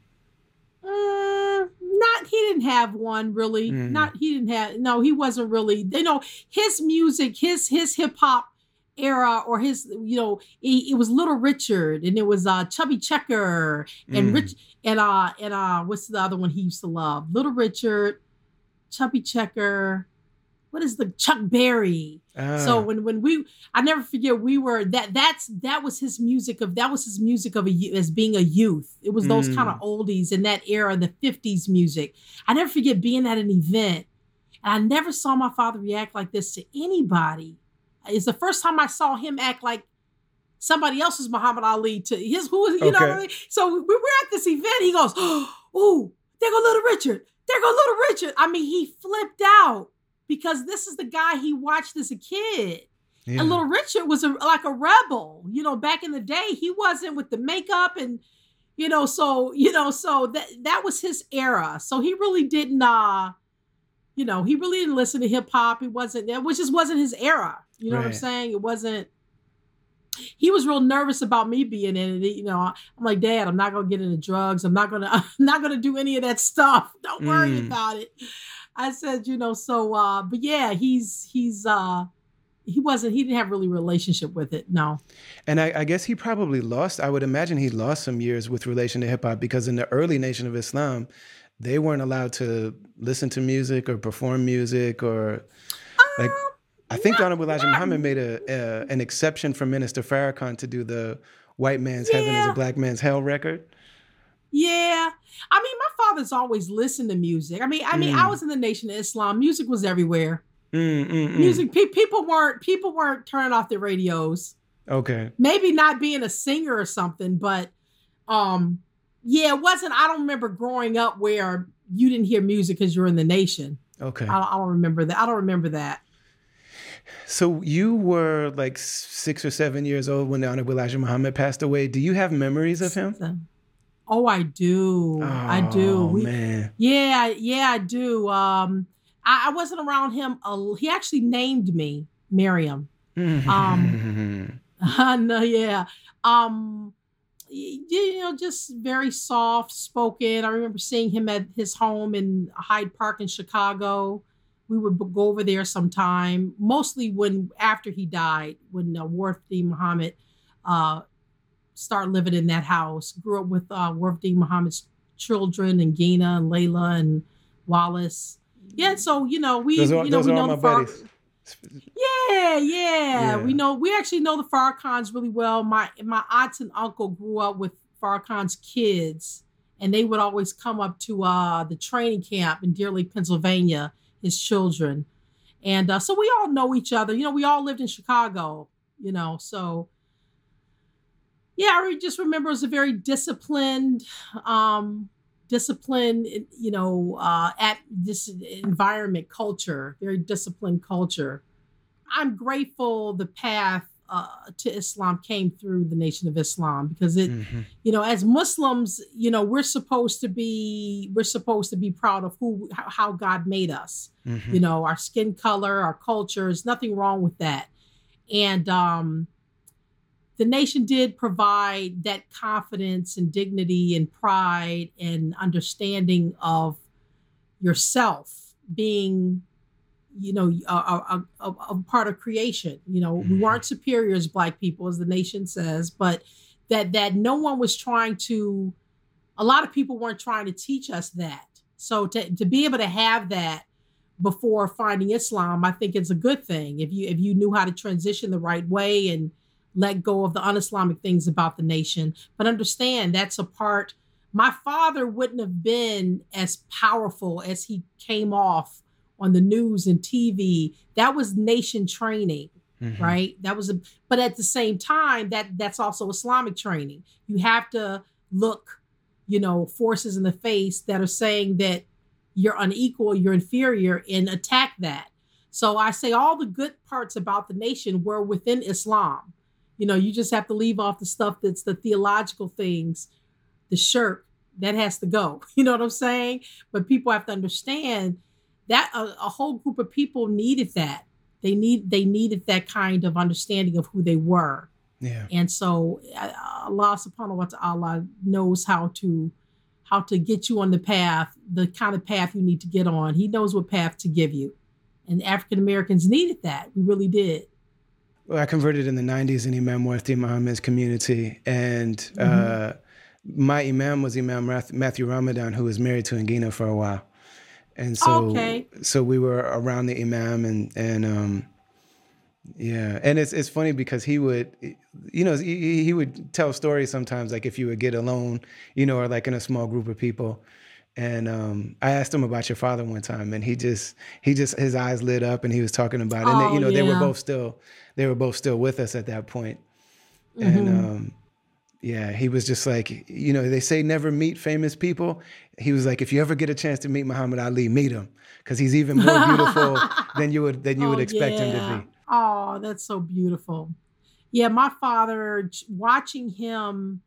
He didn't have one really. Mm. Not he didn't have. No, he wasn't really. You know, his music, his his hip hop era, or his you know, it, it was Little Richard, and it was uh, Chubby Checker, and mm. Rich, and uh and uh what's the other one he used to love? Little Richard, Chubby Checker. What is the Chuck Berry? Uh. So when when we, I never forget, we were that that's that was his music of that was his music of a as being a youth. It was those mm. kind of oldies in that era, the fifties music. I never forget being at an event, and I never saw my father react like this to anybody. It's the first time I saw him act like somebody else's Muhammad Ali to his who you okay. know what I mean? So we were at this event. He goes, "Oh, there go Little Richard. There go Little Richard." I mean, he flipped out. Because this is the guy he watched as a kid. Yeah. And Little Richard was a, like a rebel. You know, back in the day, he wasn't with the makeup and, you know, so, you know, so that that was his era. So he really didn't, uh, you know, he really didn't listen to hip hop. He wasn't, it just wasn't his era. You know right. what I'm saying? It wasn't, he was real nervous about me being in it. You know, I'm like, Dad, I'm not going to get into drugs. I'm not going to, I'm not going to do any of that stuff. Don't worry mm. about it. I said, you know, so, uh, but yeah, he's, he's, uh, he wasn't, he didn't have really a relationship with it. No. And I, I guess he probably lost, I would imagine he lost some years with relation to hip hop because in the early Nation of Islam, they weren't allowed to listen to music or perform music or like, um, I think Honorable Elijah not, Muhammad made a, a an exception for Minister Farrakhan to do the white man's yeah. heaven is a black man's hell record. Yeah. I mean, my father's always listened to music. I mean, I mean, mm. I was in the Nation of Islam. Music was everywhere. Mm, mm, mm. Music, pe- people weren't, people weren't turning off their radios. Okay. Maybe not being a singer or something, but, um, yeah, it wasn't, I don't remember growing up where you didn't hear music because you were in the Nation. Okay. I, I don't remember that. I don't remember that. So you were like six or seven years old when the Honorable Elijah Muhammad passed away. Do you have memories of him? So, Oh, I do. Oh, I do. We, man. Yeah, yeah, I do. Um, I, I wasn't around him. Uh, he actually named me Miriam. Um, uh, no, yeah. Um, you, you know, just very soft spoken. I remember seeing him at his home in Hyde Park in Chicago. We would go over there sometime, mostly when after he died, when uh, Warith Muhammad uh, started living in that house. Grew up with uh, Warith Muhammad's children and Gina and Layla and Wallace. Yeah, so you know we those are, you know those we are know all the my Far- buddies. Yeah, yeah, yeah, we know we actually know the Farrakhan's really well. My my aunts and uncle grew up with Farrakhan's kids, and they would always come up to uh, the training camp in Deer Lake, Pennsylvania. His children, and uh, so we all know each other. You know, we all lived in Chicago. You know, so yeah, I just remember it was a very disciplined, um, disciplined. You know, uh, at this environment, culture, very disciplined culture. I'm grateful the path uh, to Islam came through the Nation of Islam because it, mm-hmm. you know, as Muslims, you know, we're supposed to be, we're supposed to be proud of who, how God made us, mm-hmm. you know, our skin color, our culture, there's nothing wrong with that. And um, the nation did provide that confidence and dignity and pride and understanding of yourself being you know, a, a, a, a part of creation. You know, mm-hmm. we weren't superior as Black people, as the nation says, but that that no one was trying to, a lot of people weren't trying to teach us that. So to, to be able to have that before finding Islam, I think it's a good thing. If you if you knew how to transition the right way and let go of the un-Islamic things about the nation, but understand that's a part, my father wouldn't have been as powerful as he came off on the news and T V. That was nation training, mm-hmm. right? That was a, but at the same time, that that's also Islamic training. You have to look, you know, forces in the face that are saying that you're unequal, you're inferior, and attack that. So I say all the good parts about the nation were within Islam. You know, you just have to leave off the stuff that's the theological things, the shirk, that has to go. You know what I'm saying? But people have to understand that a, a whole group of people needed that. They need they needed that kind of understanding of who they were. Yeah. And so uh, Allah subhanahu wa ta'ala knows how to how to get you on the path, the kind of path you need to get on. He knows what path to give you. And African Americans needed that. We really did. Well, I converted in the nineties in Imam Mufti Muhammad's community. And mm-hmm. uh, my Imam was Imam Matthew Ramadan, who was married to Angina for a while. And so, okay. so we were around the Imam and, and, um, yeah. And it's, it's funny because he would, you know, he, he would tell stories sometimes, like if you would get alone, you know, or like in a small group of people. And, um, I asked him about your father one time and he just, he just, his eyes lit up and he was talking about it. And oh, they, you know, yeah. they were both still, they were both still with us at that point. Mm-hmm. And, um, yeah, he was just like, you know, they say never meet famous people. He was like, if you ever get a chance to meet Muhammad Ali, meet him because he's even more beautiful than you would than you oh, would expect yeah. him to be. Oh, that's so beautiful. Yeah, my father, watching him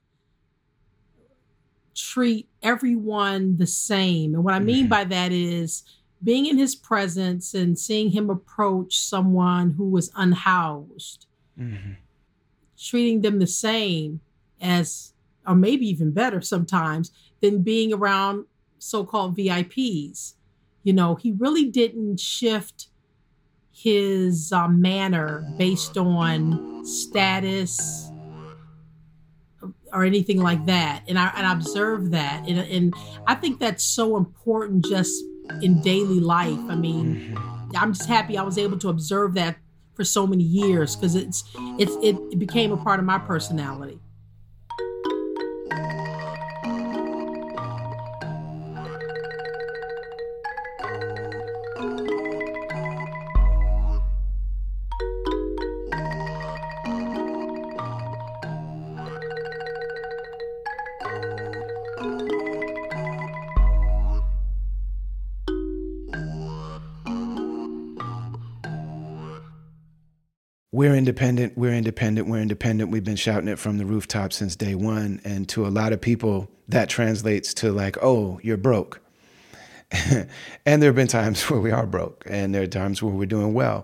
treat everyone the same. And what I mean mm-hmm. by that is being in his presence and seeing him approach someone who was unhoused, mm-hmm. treating them the same as, or maybe even better sometimes, than being around so-called V I Ps. You know, he really didn't shift his uh, manner based on status or anything like that. And I, and I observed that. And, and I think that's so important just in daily life. I mean, I'm just happy I was able to observe that for so many years because it's, it's, it, it became a part of my personality. We're independent, we're independent, we're independent. We've been shouting it from the rooftop since day one. And to a lot of people, that translates to like, oh, you're broke. And there have been times where we are broke and there are times where we're doing well.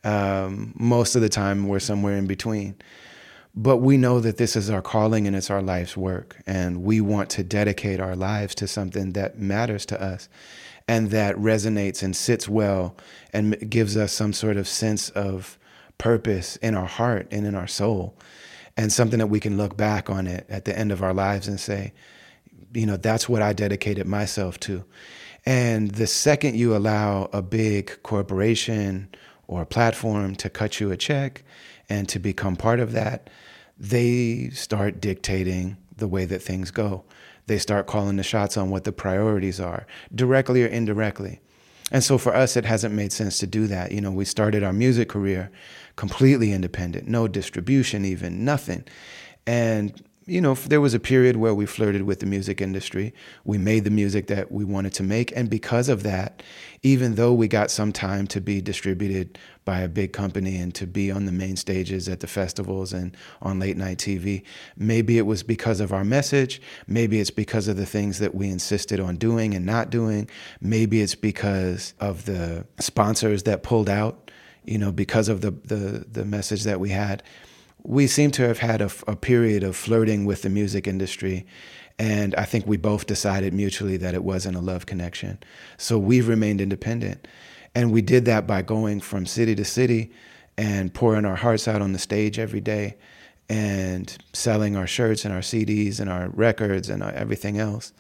Um, most of the time we're somewhere in between. But we know that this is our calling and it's our life's work. And we want to dedicate our lives to something that matters to us and that resonates and sits well and gives us some sort of sense of purpose in our heart and in our soul, and something that we can look back on it at the end of our lives and say, you know, that's what I dedicated myself to. And the second you allow a big corporation or a platform to cut you a check and to become part of that, they start dictating the way that things go. They start calling the shots on what the priorities are, directly or indirectly. And so for us, it hasn't made sense to do that. You know, we started our music career completely independent, no distribution even, nothing. And, you know, there was a period where we flirted with the music industry. We made the music that we wanted to make. And because of that, even though we got some time to be distributed by a big company and to be on the main stages at the festivals and on late night T V, maybe it was because of our message. Maybe it's because of the things that we insisted on doing and not doing. Maybe it's because of the sponsors that pulled out, you know, because of the the, the message that we had. We seem to have had a, a period of flirting with the music industry. And I think we both decided mutually that it wasn't a love connection. So we've remained independent. And we did that by going from city to city and pouring our hearts out on the stage every day and selling our shirts and our C Ds and our records and our everything else.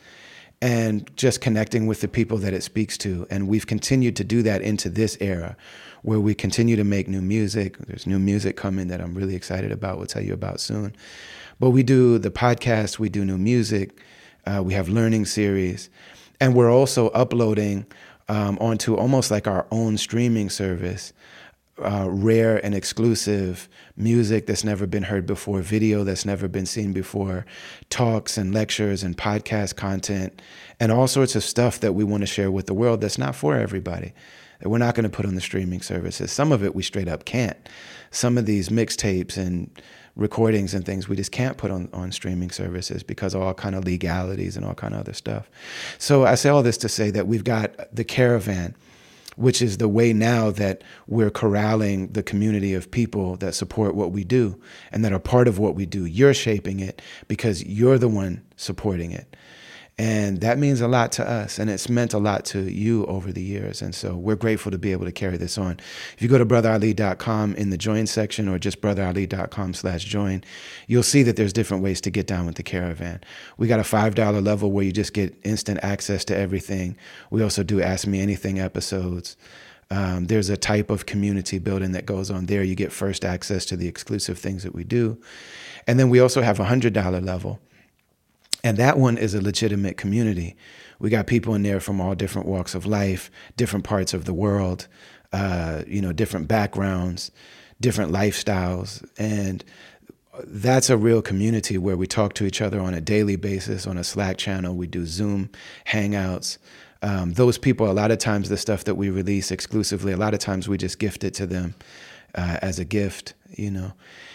And just connecting with the people that it speaks to. And we've continued to do that into this era where we continue to make new music. There's new music coming that I'm really excited about. We'll tell you about soon. But we do the podcast, we do new music. Uh, we have learning series. And we're also uploading um, onto almost like our own streaming service, uh, rare and exclusive music that's never been heard before, video that's never been seen before, talks and lectures and podcast content, and all sorts of stuff that we want to share with the world that's not for everybody, that we're not going to put on the streaming services. Some of it we straight up can't. Some of these mixtapes and recordings and things we just can't put on, on streaming services because of all kind of legalities and all kind of other stuff. So I say all this to say that we've got the Caravan, which is the way now that we're corralling the community of people that support what we do and that are part of what we do. You're shaping it because you're the one supporting it. And that means a lot to us, and it's meant a lot to you over the years. And so we're grateful to be able to carry this on. If you go to brother ali dot com in the join section or just brother ali dot com slash join, you'll see that there's different ways to get down with the Caravan. We got a five dollar level where you just get instant access to everything. We also do Ask Me Anything episodes. Um, there's a type of community building that goes on there. You get first access to the exclusive things that we do. And then we also have a one hundred dollar level. And that one is a legitimate community. We got people in there from all different walks of life, different parts of the world, uh, you know, different backgrounds, different lifestyles. And that's a real community where we talk to each other on a daily basis on a Slack channel. We do Zoom hangouts. Um, those people, a lot of times the stuff that we release exclusively, a lot of times we just gift it to them uh, as a gift, you know.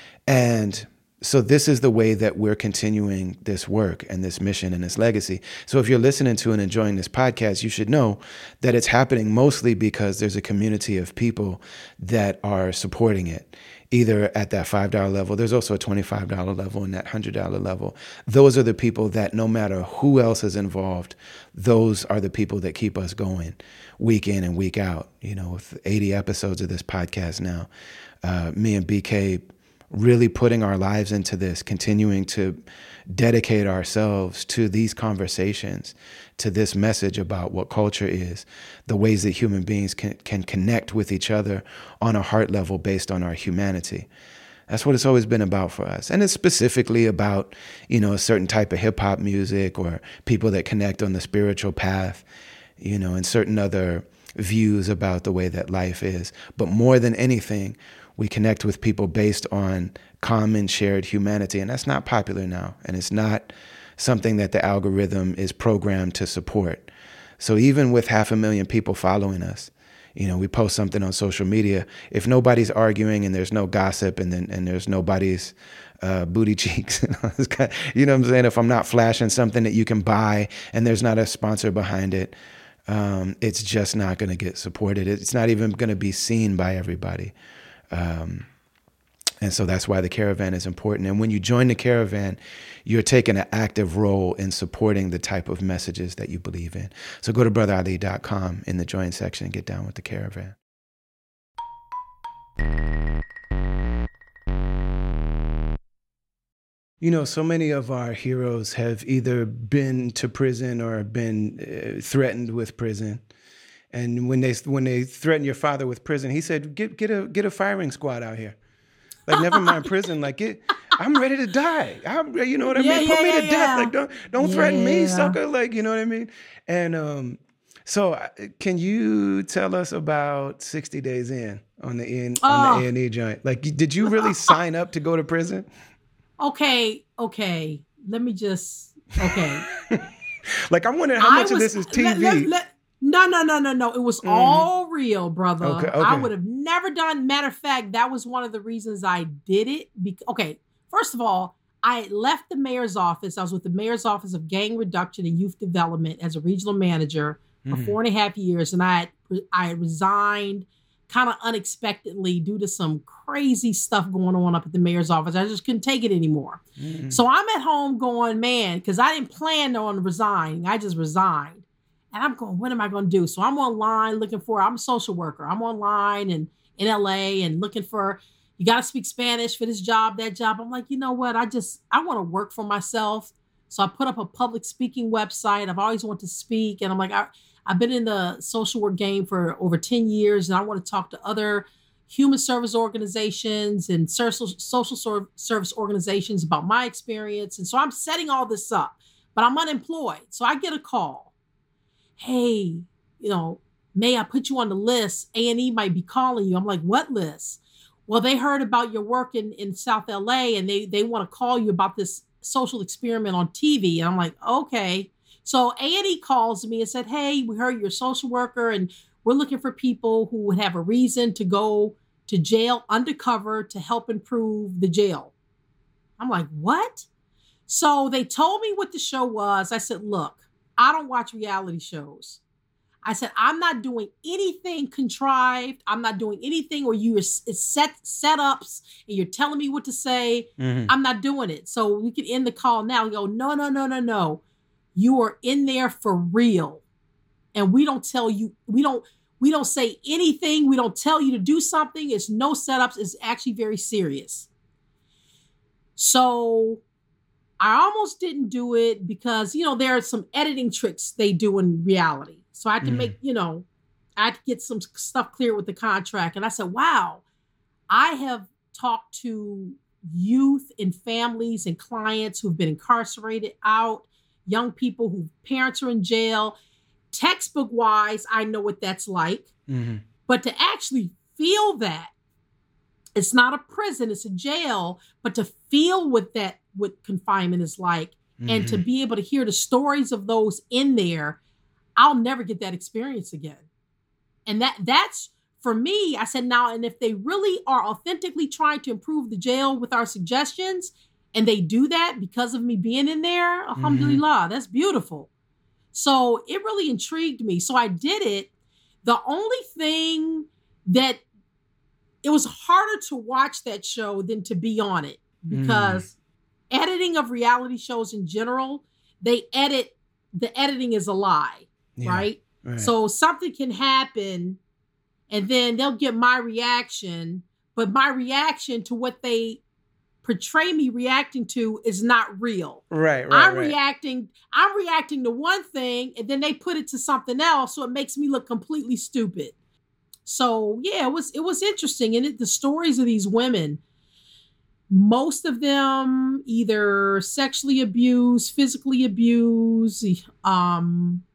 And so this is the way that we're continuing this work and this mission and this legacy. So if you're listening to and enjoying this podcast, you should know that it's happening mostly because there's a community of people that are supporting it, either at that five dollar level. There's also a twenty-five dollar level and that one hundred dollar level. Those are the people that no matter who else is involved, those are the people that keep us going week in and week out. You know, with eighty episodes of this podcast now, uh, me and B K really putting our lives into this, continuing to dedicate ourselves to these conversations, to this message about what culture is, the ways that human beings can, can connect with each other on a heart level based on our humanity. That's what it's always been about for us. And it's specifically about, you know, a certain type of hip hop music or people that connect on the spiritual path, you know, and certain other views about the way that life is. But more than anything, we connect with people based on common shared humanity. And that's not popular now. And it's not something that the algorithm is programmed to support. So even with half a million people following us, you know, we post something on social media. If nobody's arguing and there's no gossip and then and there's nobody's uh, booty cheeks, you know what I'm saying? If I'm not flashing something that you can buy and there's not a sponsor behind it, um, it's just not going to get supported. It's not even going to be seen by everybody. Um, and so that's why the Caravan is important. And when you join the Caravan, you're taking an active role in supporting the type of messages that you believe in. So go to brother ali dot com in the join section and get down with the Caravan. You know, so many of our heroes have either been to prison or been uh, threatened with prison. And when they when they threatened your father with prison, he said, "Get get a get a firing squad out here. Like, never mind prison. Like, get, I'm ready to die. I'm, you know what I Yeah, mean? yeah, Put me yeah, to yeah. death. Like, don't don't threaten me, Yeah. sucker. Like, you know what I mean?" And um, so, uh, can you tell us about sixty Days In on the in on Oh. the A and E joint? Like, did you really sign up to go to prison? Okay, okay. Let me just okay. Like, I'm wondering how I much of was- this is T V. let- let- let- no, no, no, no, no. It was Mhm. all real, brother. Okay, I okay. would have never done. Matter of fact, that was one of the reasons I did it. Be- okay, first of all, I left the mayor's office. I was with the mayor's office of gang reduction and youth development as a regional manager for Mhm. four and a half years, and I had, I had resigned kind of unexpectedly due to some crazy stuff going on up at the mayor's office. I just couldn't take it anymore. Mhm. So I'm at home going, man, because I didn't plan on resigning. I just resigned. And I'm going, what am I going to do? So I'm online looking for, I'm a social worker. I'm online and in L A and looking for, you got to speak Spanish for this job, that job. I'm like, you know what? I just, I want to work for myself. So I put up a public speaking website. I've always wanted to speak. And I'm like, I, I've been in the social work game for over ten years. And I want to talk to other human service organizations and social, social sor- service organizations about my experience. And so I'm setting all this up. but I'm unemployed. So I get a call. Hey, you know, may I put you on the list? A and E might be calling you. I'm like, what list? Well, they heard about your work in, in South L A and they, they want to call you about this social experiment on T V. And I'm like, okay. So A and E calls me and said, hey, we heard you're a social worker and we're looking for people who would have a reason to go to jail undercover to help improve the jail. I'm like, what? So they told me what the show was. I said, look, I don't watch reality shows. I said, I'm not doing anything contrived. I'm not doing anything where you are it's set setups and you're telling me what to say. Mm-hmm. I'm not doing it. So we can end the call now. We go, no, no, no, no, no. You are in there for real. And we don't tell you, we don't, we don't say anything. We don't tell you to do something. It's no setups. It's actually very serious. So I almost didn't do it because, you know, there are some editing tricks they do in reality. So I had to mm. make, you know, I had to get some stuff clear with the contract. And I said, wow, I have talked to youth and families and clients who've been incarcerated out, young people whose parents are in jail. Textbook wise, I know what that's like. Mm-hmm. But to actually feel that, it's not a prison, it's a jail, but to feel what that, what confinement is like, mm-hmm. and to be able to hear the stories of those in there, I'll never get that experience again. And that that's, for me, I said, now, and if they really are authentically trying to improve the jail with our suggestions, and they do that because of me being in there, alhamdulillah, mm-hmm. that's beautiful. So it really intrigued me. So I did it. The only thing that, it was harder to watch that show than to be on it, because mm. editing of reality shows in general, they edit, the editing is a lie, yeah, right? right? So something can happen and then they'll get my reaction, but my reaction to what they portray me reacting to is not real. Right, right. I'm right. reacting, I'm reacting to one thing and then they put it to something else. So it makes me look completely stupid. So yeah, it was, it was interesting. And it, the stories of these women, most of them either sexually abused, physically abused, um,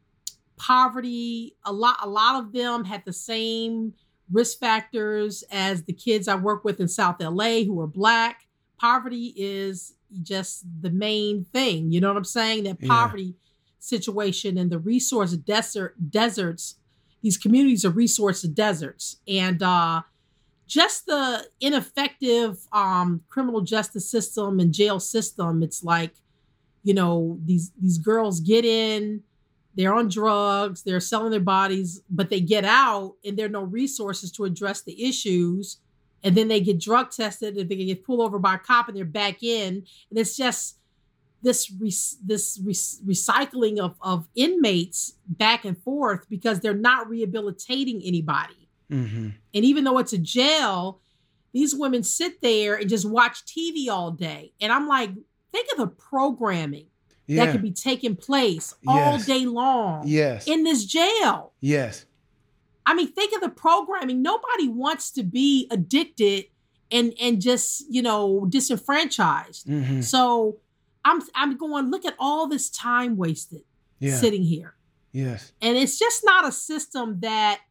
poverty. A lot, a lot of them had the same risk factors as the kids I work with in South L A who are Black. Poverty is just the main thing. You know what I'm saying? That poverty yeah. situation and the resource desert deserts, these communities are resource deserts. And uh, just the ineffective um, criminal justice system and jail system. It's like, you know, these, these girls get in, they're on drugs, they're selling their bodies, but they get out and there are no resources to address the issues. And then they get drug tested and they get pulled over by a cop and they're back in. And it's just this re- this re- recycling of, of inmates back and forth because they're not rehabilitating anybody. Mm-hmm. And even though it's a jail, these women sit there and just watch T V all day. And I'm like, think of the programming yeah. that could be taking place all yes. day long yes. in this jail. Yes. I mean, think of the programming. Nobody wants to be addicted and and just, you know, disenfranchised. Mm-hmm. So I'm I'm going, look at all this time wasted yeah. sitting here. Yes. And it's just not a system that,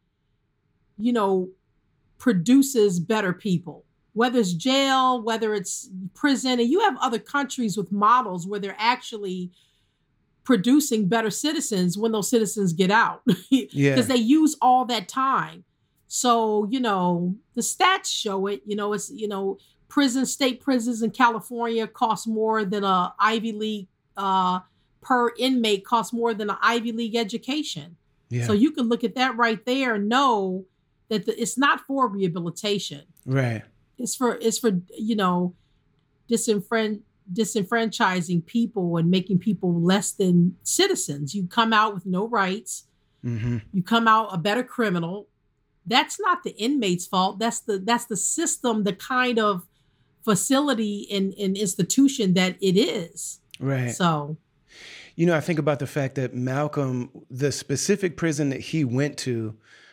you know, produces better people, whether it's jail, whether it's prison. And you have other countries with models where they're actually producing better citizens when those citizens get out because yeah. they use all that time. So, you know, the stats show it, you know, it's, you know, prison, state prisons in California cost more than a Ivy League uh, per inmate costs more than an Ivy League education. Yeah. So you can look at that right there and know that the, it's not for rehabilitation. Right. It's for, it's for, you know, disenfran- disenfranchising people and making people less than citizens. You come out with no rights. Mm-hmm. You come out a better criminal. That's not the inmate's fault. That's the, that's the system, the kind of facility and, and institution that it is. Right. So, you know, I think about the fact that Malcolm, the specific prison that he went to,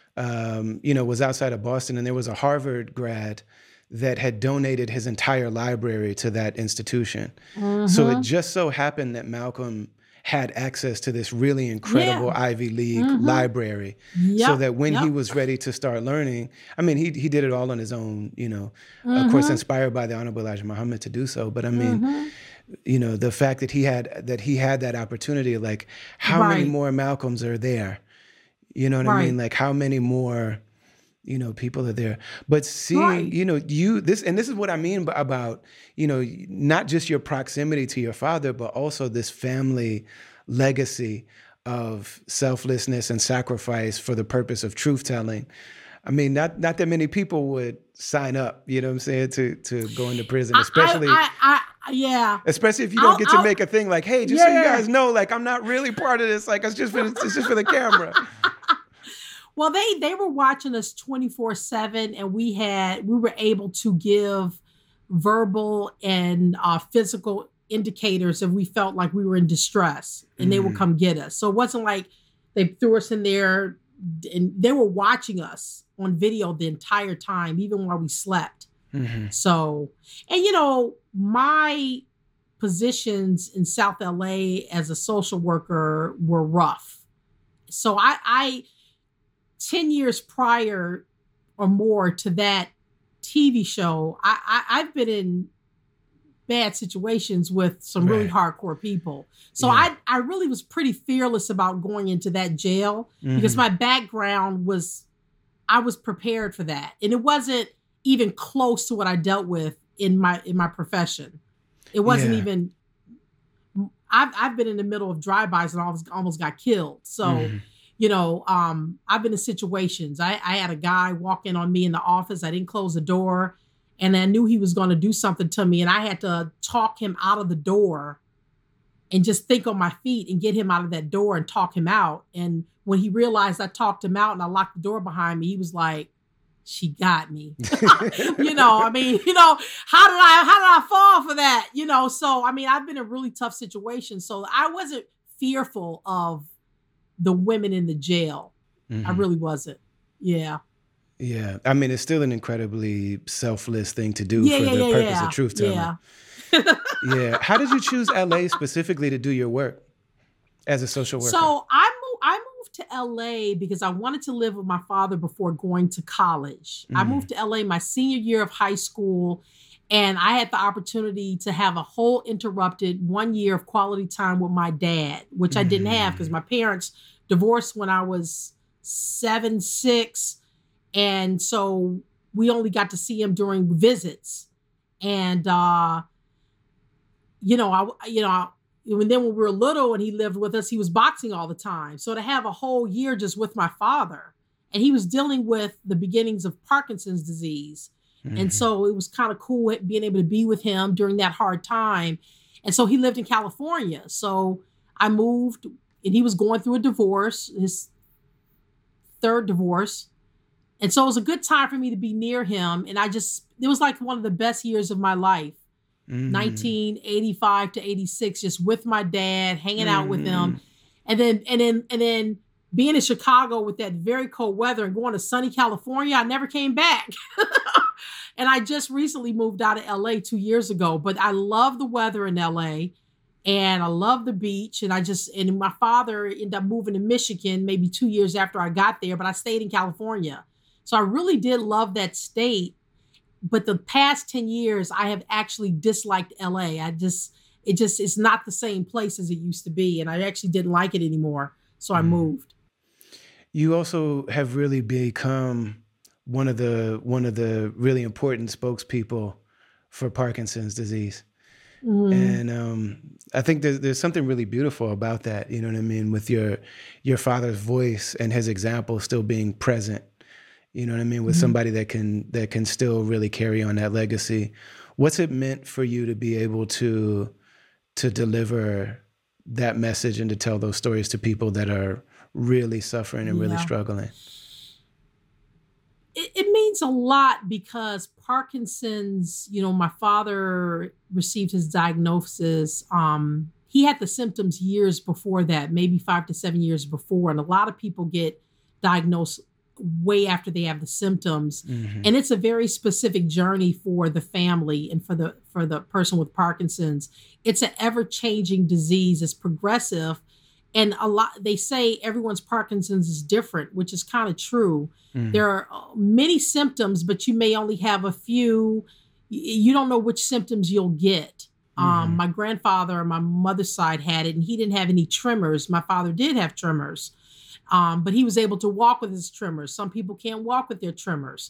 um, you know, was outside of Boston, and there was a Harvard grad that had donated his entire library to that institution. Mm-hmm. So it just so happened that Malcolm had access to this really incredible Yeah. Ivy League Mm-hmm. library, Yep. so that when Yep. he was ready to start learning, I mean, he he did it all on his own, you know, of course, Mm-hmm. inspired by the Honorable Elijah Muhammad to do so. But I mean, Mm-hmm. you know, the fact that he had that he had that opportunity, like how many Right. more Malcolms are there? You know what I Right. mean? Like how many more, you know, people are there. But seeing, Right. you know, you this and this is what I mean b- about, you know, not just your proximity to your father, but also this family legacy of selflessness and sacrifice for the purpose of truth telling. I mean, not not that many people would sign up, you know what I'm saying, to to go into prison, I, especially I, I, I yeah. especially if you I'll, don't get to I'll, make a thing like, hey, just so you yeah. guys know, like I'm not really part of this. Like it's just for the, it's just for the camera. Well, they they were watching us twenty-four seven, and we had we were able to give verbal and uh, physical indicators if we felt like we were in distress, and they would Mhm. come get us. So it wasn't like they threw us in there, and they were watching us on video the entire time, even while we slept. Mhm. So, and you know, my positions in South L A as a social worker were rough. So I, I ten years prior or more to that T V show, I, I I've been in bad situations with some really Right. hardcore people. So Yeah. I I really was pretty fearless about going into that jail because Mhm. my background was, I was prepared for that. And it wasn't even close to what I dealt with in my in my profession. It wasn't Yeah. even I've I've been in the middle of drive-bys and almost almost got killed. So Mhm. you know, um, I've been in situations. I, I had a guy walk in on me in the office. I didn't close the door, and I knew he was going to do something to me, and I had to talk him out of the door and just think on my feet and get him out of that door and talk him out. And when he realized I talked him out and I locked the door behind me, he was like, she got me. You know, I mean, you know, how did I how did I fall for that? You know, so I mean, I've been in really tough situations. So I wasn't fearful of the women in the jail. I Mhm. really wasn't. Yeah. Yeah. I mean, it's still an incredibly selfless thing to do Yeah, for yeah, the yeah, purpose yeah. of truth telling. Yeah. Yeah. How did you choose L A specifically to do your work as a social worker? So I moved I moved to L A because I wanted to live with my father before going to college. I Mm. moved to L A my senior year of high school, and I had the opportunity to have a whole interrupted one year of quality time with my dad, which I didn't have because Mm. my parents divorced when I was seven, six. And so we only got to see him during visits. And, uh, you know, I, you know, I, and then when we were little and he lived with us, he was boxing all the time. So to have a whole year just with my father, and he was dealing with the beginnings of Parkinson's disease. Mhm. And so it was kind of cool being able to be with him during that hard time. And so he lived in California. So I moved, and he was going through a divorce, his third divorce. And so it was a good time for me to be near him. And I just, it was like one of the best years of my life. Mm. nineteen eighty-five to eighty-six, just with my dad, hanging out with him. Mm. And then, and then, and then being in Chicago with that very cold weather and going to sunny California, I never came back. And I just recently moved out of L A two years ago, but I love the weather in L A and I love the beach. And I just, and my father ended up moving to Michigan maybe two years after I got there, but I stayed in California. So I really did love that state. But the past ten years, I have actually disliked L A. I just, it just, it's not the same place as it used to be. And I actually didn't like it anymore. So I Mm. moved. You also have really become one of the one of the really important spokespeople for Parkinson's disease. Mhm. And um, I think there's there's something really beautiful about that. You know what I mean? With your your father's voice and his example still being present. You know what I mean? With Mhm. somebody that can that can still really carry on that legacy. What's it meant for you to be able to to deliver that message and to tell those stories to people that are really suffering and really Yeah. struggling? It, it means a lot because Parkinson's, you know, my father received his diagnosis. Um, he had the symptoms years before that, maybe five to seven years before. And a lot of people get diagnosed way after they have the symptoms. Mm-hmm. And it's a very specific journey for the family and for the for the person with Parkinson's. It's an ever-changing disease. It's progressive. And a lot, they say everyone's Parkinson's is different, which is kind of true. Mm-hmm. There are many symptoms, but you may only have a few. You don't know which symptoms you'll get. Mm-hmm. Um, my grandfather on my mother's side had it, and he didn't have any tremors. My father did have tremors, um, but he was able to walk with his tremors. Some people can't walk with their tremors.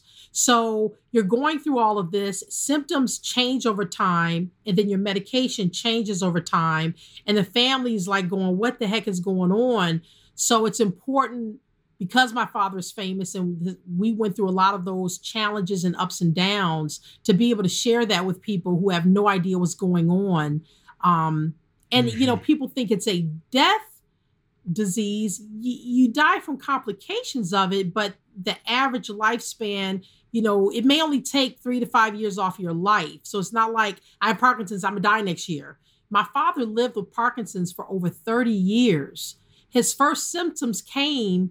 So you're going through all of this. Symptoms change over time, and then your medication changes over time. And the family's like going, what the heck is going on? So it's important, because my father is famous and we went through a lot of those challenges and ups and downs, to be able to share that with people who have no idea what's going on. Um, and, mm-hmm. you know, people think it's a death disease. Y- you die from complications of it, but the average lifespan, you know, it may only take three to five years off your life. So it's not like I have Parkinson's, I'm gonna die next year. My father lived with Parkinson's for over thirty years. His first symptoms came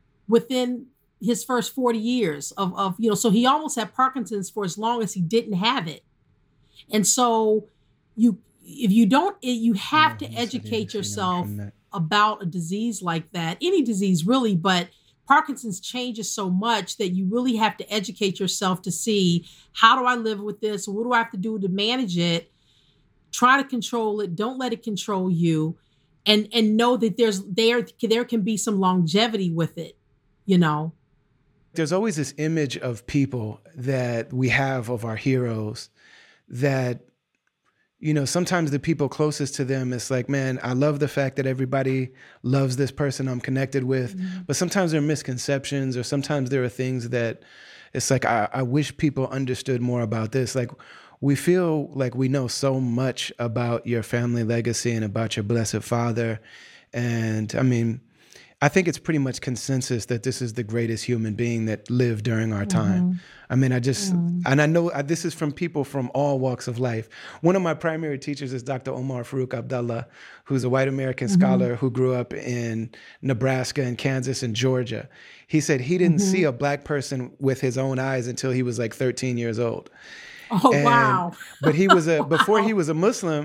within his first forty years of, of, you know, so he almost had Parkinson's for as long as he didn't have it. And so you, if you don't, you have yeah, to educate yourself about a disease like that, any disease really, but Parkinson's changes so much that you really have to educate yourself to see, how do I live with this? What do I have to do to manage it? Try to control it. Don't let it control you. And, and know that there's, there, there can be some longevity with it. You know, there's always this image of people that we have of our heroes that, you know, sometimes the people closest to them, it's like, man, I love the fact that everybody loves this person I'm connected with. Mm-hmm. But sometimes there are misconceptions, or sometimes there are things that it's like, I, I wish people understood more about this. Like, we feel like we know so much about your family legacy and about your blessed father. And I mean, I think it's pretty much consensus that this is the greatest human being that lived during our time. Mm-hmm. I mean, I just, mm-hmm. and I know I, this is from people from all walks of life. One of my primary teachers is Doctor Omar Farouk Abdullah, who's a white American mm-hmm. scholar who grew up in Nebraska and Kansas and Georgia. He said he didn't mm-hmm. see a black person with his own eyes until he was like thirteen years old. Oh, and, wow. But he was a, wow. before he was a Muslim,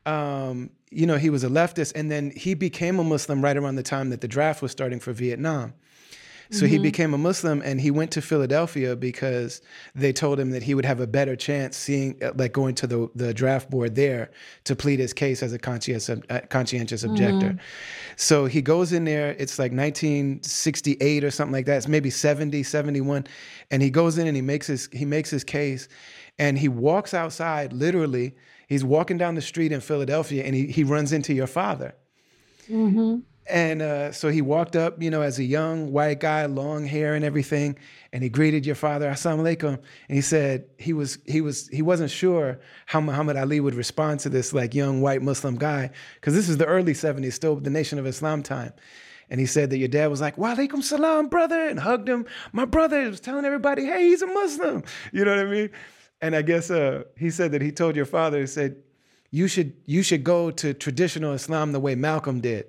um, you know, he was a leftist, and then he became a Muslim right around the time that the draft was starting for Vietnam. So mm-hmm. he became a Muslim, and he went to Philadelphia because they told him that he would have a better chance seeing, like going to the, the draft board there to plead his case as a conscientious, uh, conscientious objector. Mm-hmm. So he goes in there, it's like nineteen sixty-eight or something like that. It's maybe seventy, seventy-one. And he goes in and he makes his, he makes his case, and he walks outside, literally. He's walking down the street in Philadelphia, and he, he runs into your father. Mm-hmm. And uh, so he walked up, you know, as a young white guy, long hair and everything, and he greeted your father, Assalamu alaikum. And he said he was he was he wasn't sure how Muhammad Ali would respond to this like young white Muslim guy, because this is the early seventies, still the Nation of Islam time. And he said that your dad was like, "Wa alaikum salam, brother," and hugged him. My brother was telling everybody, "Hey, he's a Muslim." You know what I mean? And I guess uh, he said that he told your father, he said, you should you should go to traditional Islam the way Malcolm did.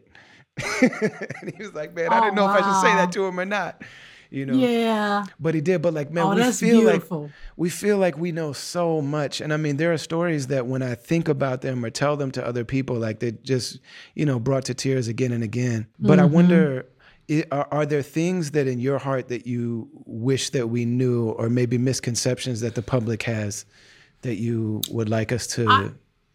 And he was like, man, I didn't know oh, wow. if I should say that to him or not. You know? Yeah. But he did. But like, man, oh, we that's feel beautiful. like we feel like we know so much. And I mean, there are stories that when I think about them or tell them to other people, like they just, you know, brought to tears again and again. But mm-hmm. I wonder, Are, are there things that in your heart that you wish that we knew, or maybe misconceptions that the public has that you would like us to? I,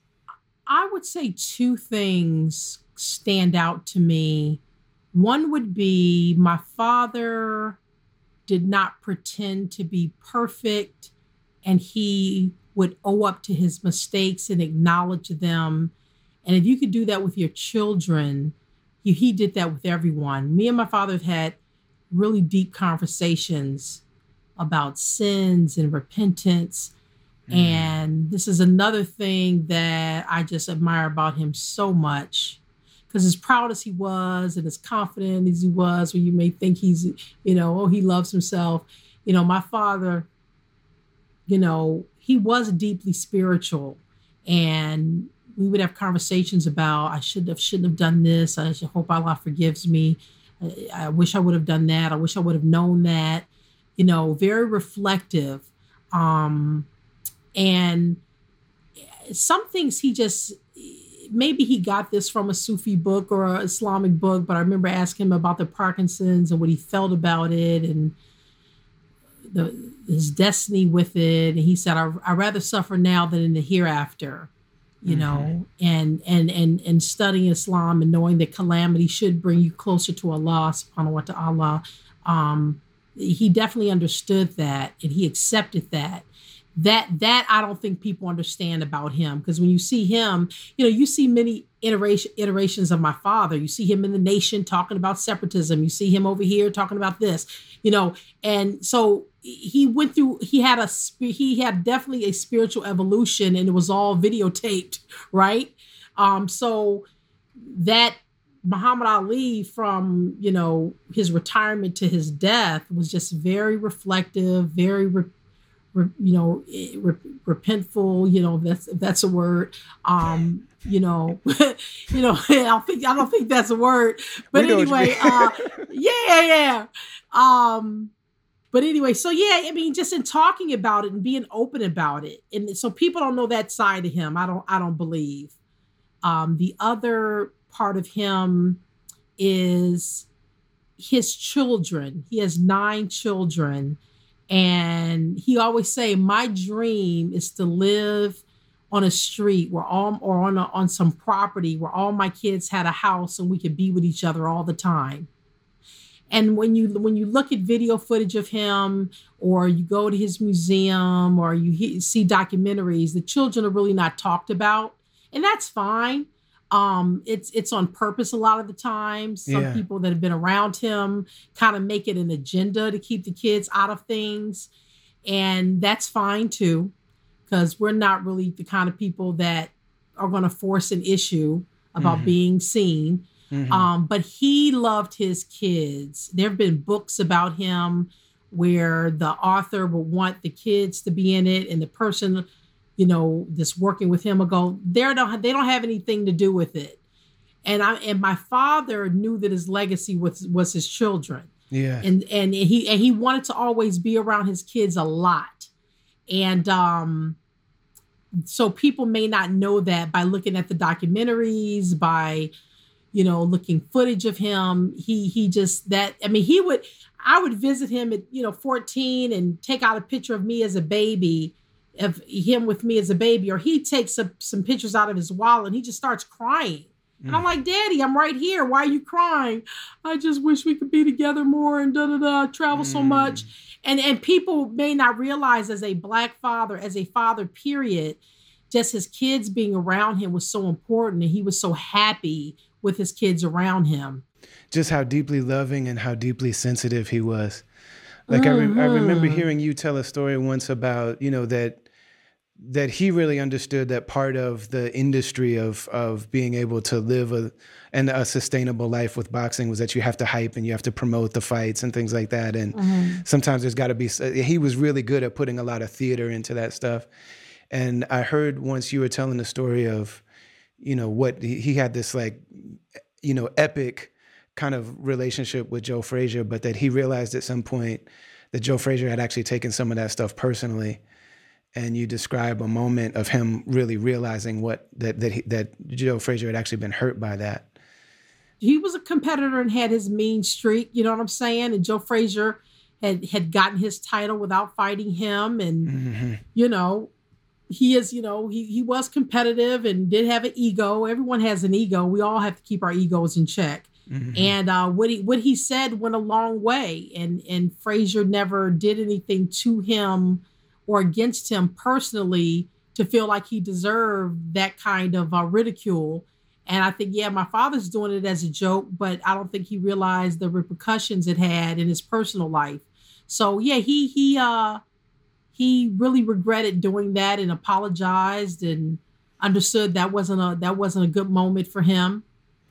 I would say two things stand out to me. One would be my father did not pretend to be perfect, and he would owe up to his mistakes and acknowledge them. And if you could do that with your children, he did that with everyone. Me and my father have had really deep conversations about sins and repentance. Mm. And this is another thing that I just admire about him so much, because as proud as he was and as confident as he was, when you may think he's, you know, oh, he loves himself. You know, my father, you know, he was deeply spiritual, and we would have conversations about, I should have, shouldn't have done this. I should hope Allah forgives me. I, I wish I would have done that. I wish I would have known that. You know, very reflective. Um, and some things he just, maybe he got this from a Sufi book or an Islamic book, but I remember asking him about the Parkinson's and what he felt about it and the, his destiny with it. And he said, I, I'd rather suffer now than in the hereafter, you mm-hmm. know, and, and, and, and studying Islam and knowing that calamity should bring you closer to Allah, subhanahu wa ta'ala. Um, he definitely understood that and he accepted that. That that I don't think people understand about him, because when you see him, you know, you see many iteration iterations of my father. You see him in The Nation talking about separatism. You see him over here talking about this, you know, and so he went through. He had a he had definitely a spiritual evolution, and it was all videotaped, right? Um, so that Muhammad Ali, from you know his retirement to his death, was just very reflective, very. Re- you know, repentful, you know, if that's, if that's a word, um, you know, you know, I don't think, I don't think that's a word, but anyway, uh, yeah, yeah. Um, but anyway, so yeah, I mean, just in talking about it and being open about it. And so people don't know that side of him. I don't, I don't believe. Um, the other part of him is his children. He has nine children. And he always say, my dream is to live on a street where all, or on a, on some property where all my kids had a house and we could be with each other all the time. And when you when you look at video footage of him, or you go to his museum, or you he, see documentaries, the children are really not talked about, and that's fine. Um, it's it's on purpose a lot of the time. Some yeah. people that have been around him kind of make it an agenda to keep the kids out of things. And that's fine too, because we're not really the kind of people that are going to force an issue about mm-hmm. being seen. Mm-hmm. Um, but he loved his kids. There have been books about him where the author would want the kids to be in it, and the person, you know, that's working with him will go, they don't, they don't have anything to do with it. And I, and my father knew that his legacy was, was his children. Yeah. And, and he, and he wanted to always be around his kids a lot. And, um, so people may not know that by looking at the documentaries, by, you know, looking footage of him. He, he just that, I mean, he would, I would visit him at, you know, fourteen and take out a picture of me as a baby, of him with me as a baby, or he takes some, some pictures out of his wallet and he just starts crying. Mm. And I'm like, Daddy, I'm right here. Why are you crying? I just wish we could be together more and da da da, travel mm. so much. And and people may not realize, as a Black father, as a father, period, just his kids being around him was so important, and he was so happy with his kids around him. Just how deeply loving and how deeply sensitive he was. Like mm-hmm. I, re- I remember hearing you tell a story once about, you know, that that he really understood that part of the industry of of being able to live a and a sustainable life with boxing was that you have to hype and you have to promote the fights and things like that. And mm-hmm. sometimes there's got to be, he was really good at putting a lot of theater into that stuff. And I heard once you were telling the story of, you know, what he, he had this like, you know, epic kind of relationship with Joe Frazier, but that he realized at some point that Joe Frazier had actually taken some of that stuff personally. And you describe a moment of him really realizing what that that he, that Joe Frazier had actually been hurt by that. He was a competitor and had his mean streak, you know what I'm saying? And Joe Frazier had had gotten his title without fighting him, and mm-hmm. you know, he is, you know, he he was competitive and did have an ego. Everyone has an ego. We all have to keep our egos in check. Mm-hmm. And uh, what he what he said went a long way. And and Frazier never did anything to him or against him personally to feel like he deserved that kind of uh, ridicule. And I think, yeah, my father's doing it as a joke, but I don't think he realized the repercussions it had in his personal life. So yeah, he he uh, he really regretted doing that and apologized and understood that wasn't a that wasn't a good moment for him.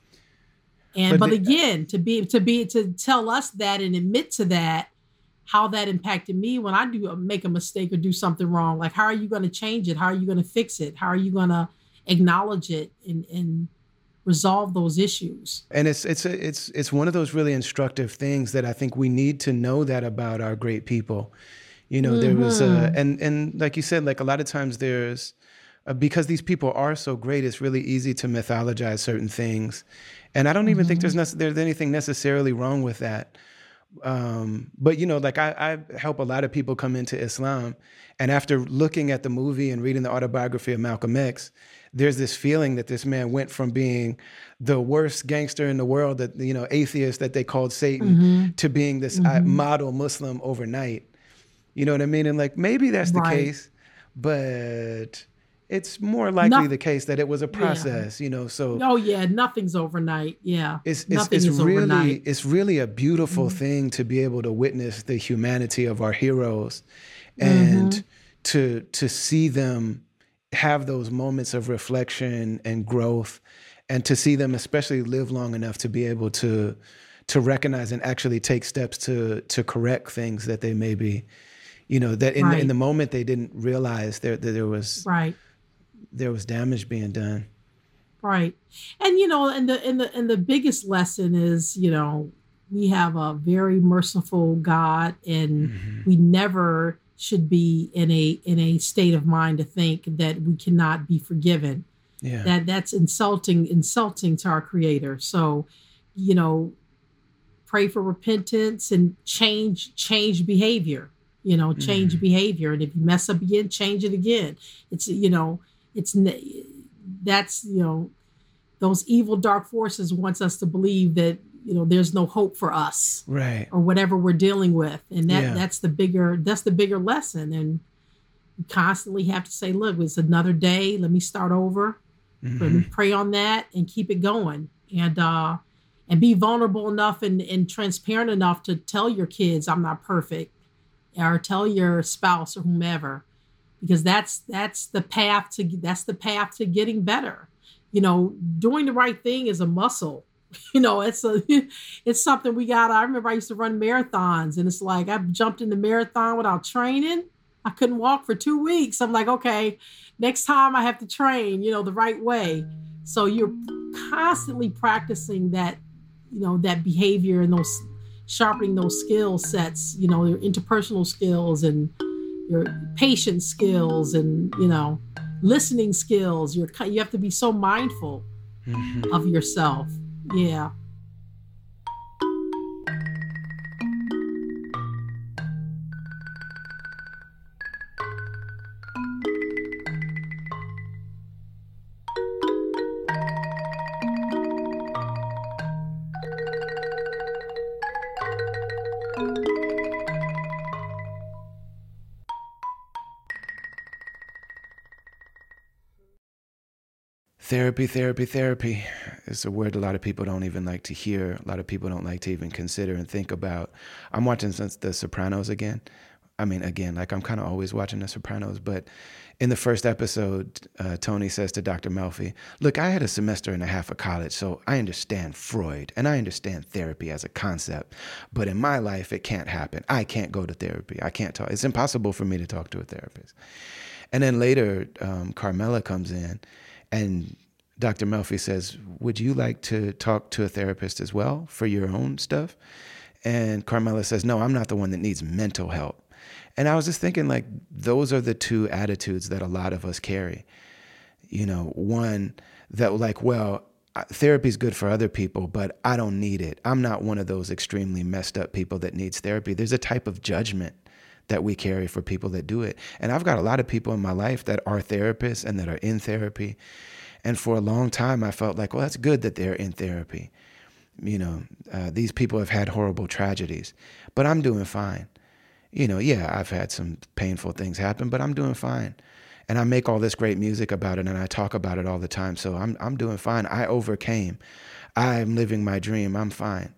And but, but again, to be to be to tell us that and admit to that, how that impacted me when I do make a mistake or do something wrong. Like, how are you going to change it? How are you going to fix it? How are you going to acknowledge it and, and resolve those issues. And it's it's a, it's it's one of those really instructive things that I think we need to know that about our great people. You know, there was a, and and like you said, like a lot of times there's uh, because these people are so great, it's really easy to mythologize certain things, and I don't even think there's nece- there's anything necessarily wrong with that. Um, but you know, like I, I help a lot of people come into Islam, and after looking at the movie and reading the autobiography of Malcolm X, there's this feeling that this man went from being the worst gangster in the world, that, you know, atheist that they called Satan, mm-hmm. to being this mm-hmm. model Muslim overnight. You know what I mean? And like, maybe that's the right. case, but it's more likely no. the case that it was a process, yeah. you know, so. Oh yeah, nothing's overnight. Yeah, it's, it's, Nothing it's is really, overnight. It's really a beautiful mm-hmm. thing to be able to witness the humanity of our heroes and mm-hmm. to, to see them have those moments of reflection and growth, and to see them especially live long enough to be able to, to recognize and actually take steps to, to correct things that they may be, you know, that in, right. in the moment they didn't realize there, that there was, right. there was damage being done. Right. And, you know, and the, and the, and the biggest lesson is, you know, we have a very merciful God, and mm-hmm. we never should be in a, in a state of mind to think that we cannot be forgiven. Yeah. That that's insulting, insulting to our Creator. So, you know, pray for repentance and change, change behavior. You know, change mm. behavior. And if you mess up again, change it again. It's, you know, it's, that's, you know, those evil dark forces wants us to believe that, you know, there's no hope for us. Right. Or whatever we're dealing with. And that, yeah. that's the bigger, that's the bigger lesson. And you constantly have to say, look, it's another day. Let me start over. Mm-hmm. Let me pray on that and keep it going. And, uh, and be vulnerable enough and, and transparent enough to tell your kids, I'm not perfect. Or tell your spouse or whomever, because that's that's the path to that's the path to getting better. You know, doing the right thing is a muscle. You know, it's a it's something we got. I remember I used to run marathons, and it's like I jumped in the marathon without training. I couldn't walk for two weeks. I'm like, okay, next time I have to train, you know, the right way. So you're constantly practicing that, you know, that behavior and those. Sharpening those skill sets, you know, your interpersonal skills and your patience skills and, you know, listening skills. You're, you have to be so mindful mm-hmm. of yourself. Yeah. Therapy, therapy, therapy is a word a lot of people don't even like to hear. A lot of people don't like to even consider and think about. I'm watching The Sopranos again. I mean, again, like I'm kind of always watching The Sopranos, but in the first episode, uh, Tony says to Doctor Melfi, look, I had a semester and a half of college, so I understand Freud and I understand therapy as a concept, but in my life, it can't happen. I can't go to therapy. I can't talk. It's impossible for me to talk to a therapist. And then later, um, Carmela comes in, and Doctor Melfi says, would you like to talk to a therapist as well for your own stuff? And Carmela says, no, I'm not the one that needs mental help. And I was just thinking, like, those are the two attitudes that a lot of us carry. You know, one that like, well, therapy is good for other people, but I don't need it. I'm not one of those extremely messed up people that needs therapy. There's a type of judgment that we carry for people that do it. And I've got a lot of people in my life that are therapists and that are in therapy. And for a long time, I felt like, well, that's good that they're in therapy. You know, uh, these people have had horrible tragedies, but I'm doing fine. You know, yeah, I've had some painful things happen, but I'm doing fine. And I make all this great music about it, and I talk about it all the time. So I'm I'm doing fine. I overcame. I'm living my dream. I'm fine.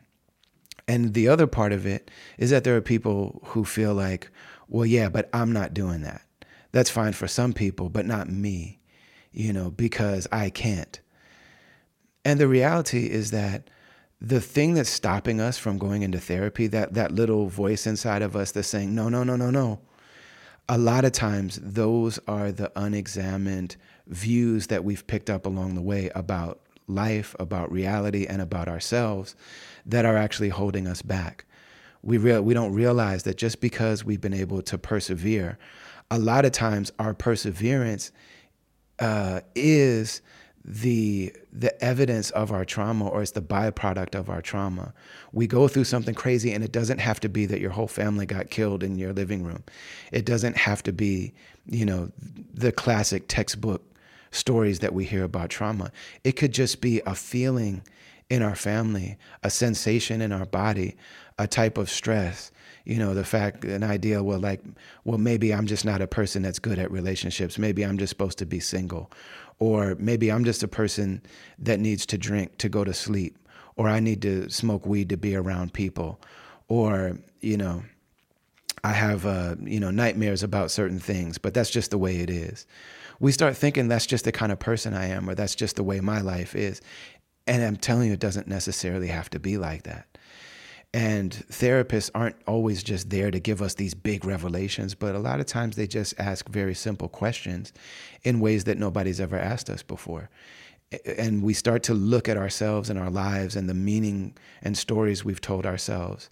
And the other part of it is that there are people who feel like, well, yeah, but I'm not doing that. That's fine for some people, but not me, you know, because I can't. And the reality is that the thing that's stopping us from going into therapy, that that little voice inside of us that's saying, no, no, no, no, no. A lot of times those are the unexamined views that we've picked up along the way about life, about reality, and about ourselves that are actually holding us back. We real we don't realize that just because we've been able to persevere, a lot of times our perseverance uh, is the the evidence of our trauma, or it's the byproduct of our trauma. We go through something crazy, and it doesn't have to be that your whole family got killed in your living room. It doesn't have to be, you know, the classic textbook stories that we hear about trauma. It could just be a feeling in our family, a sensation in our body, a type of stress. You know, the fact, an idea, well, like, well, maybe I'm just not a person that's good at relationships. Maybe I'm just supposed to be single. Or maybe I'm just a person that needs to drink to go to sleep. Or I need to smoke weed to be around people. Or, you know, I have, uh, you know, nightmares about certain things, but that's just the way it is. We start thinking that's just the kind of person I am, or that's just the way my life is. And I'm telling you, it doesn't necessarily have to be like that. And therapists aren't always just there to give us these big revelations, but a lot of times they just ask very simple questions in ways that nobody's ever asked us before. And we start to look at ourselves and our lives and the meaning and stories we've told ourselves.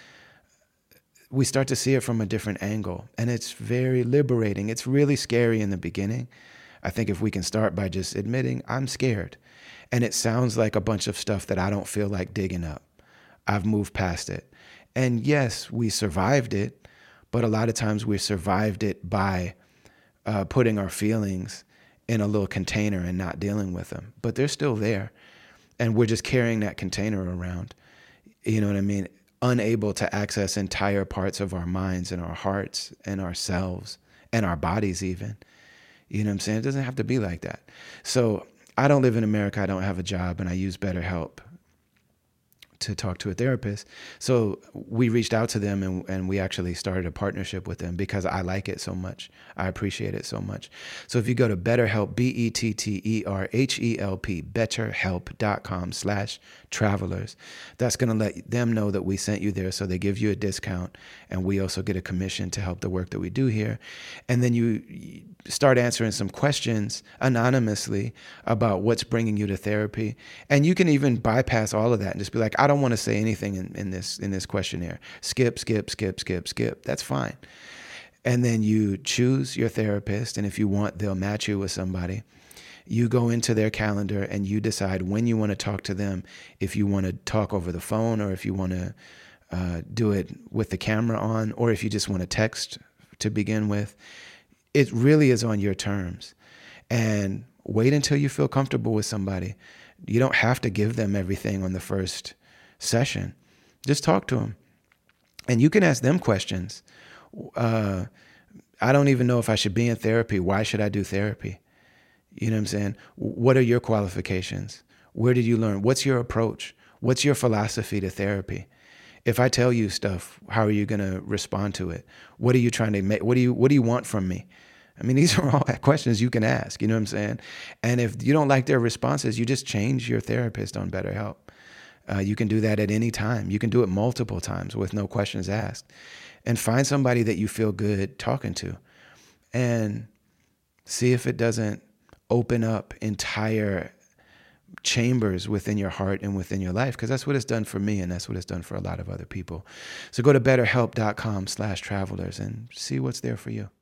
We start to see it from a different angle, and it's very liberating. It's really scary in the beginning. I think if we can start by just admitting, I'm scared. And it sounds like a bunch of stuff that I don't feel like digging up. I've moved past it. And yes, we survived it, but a lot of times we survived it by uh, putting our feelings in a little container and not dealing with them. But they're still there. And we're just carrying that container around. You know what I mean? Unable to access entire parts of our minds and our hearts and ourselves and our bodies even. You know what I'm saying? It doesn't have to be like that. So I don't live in America. I don't have a job, and I use BetterHelp to talk to a therapist. So we reached out to them, and, and we actually started a partnership with them because I like it so much. I appreciate it so much. So if you go to BetterHelp, B E T T E R H E L P, betterhelp.com slash travelers, that's going to let them know that we sent you there. So they give you a discount, and we also get a commission to help the work that we do here. And then you start answering some questions anonymously about what's bringing you to therapy. And you can even bypass all of that and just be like, I don't want to say anything in, in this in this questionnaire. Skip, skip, skip, skip, skip. That's fine. And then you choose your therapist. And if you want, they'll match you with somebody. You go into their calendar and you decide when you want to talk to them, if you want to talk over the phone, or if you want to uh, do it with the camera on, or if you just want to text to begin with. It really is on your terms. And wait until you feel comfortable with somebody. You don't have to give them everything on the first session. Just talk to them. And you can ask them questions. Uh, I don't even know if I should be in therapy. Why should I do therapy? You know what I'm saying? What are your qualifications? Where did you learn? What's your approach? What's your philosophy to therapy? If I tell you stuff, how are you going to respond to it? What are you trying to make? What do you, what do you want from me? I mean, these are all questions you can ask, you know what I'm saying? And if you don't like their responses, you just change your therapist on BetterHelp. Uh, you can do that at any time. You can do it multiple times with no questions asked. And find somebody that you feel good talking to. And see if it doesn't open up entire chambers within your heart and within your life, because that's what it's done for me, and that's what it's done for a lot of other people. So go to betterhelp.com slash travelers and see what's there for you.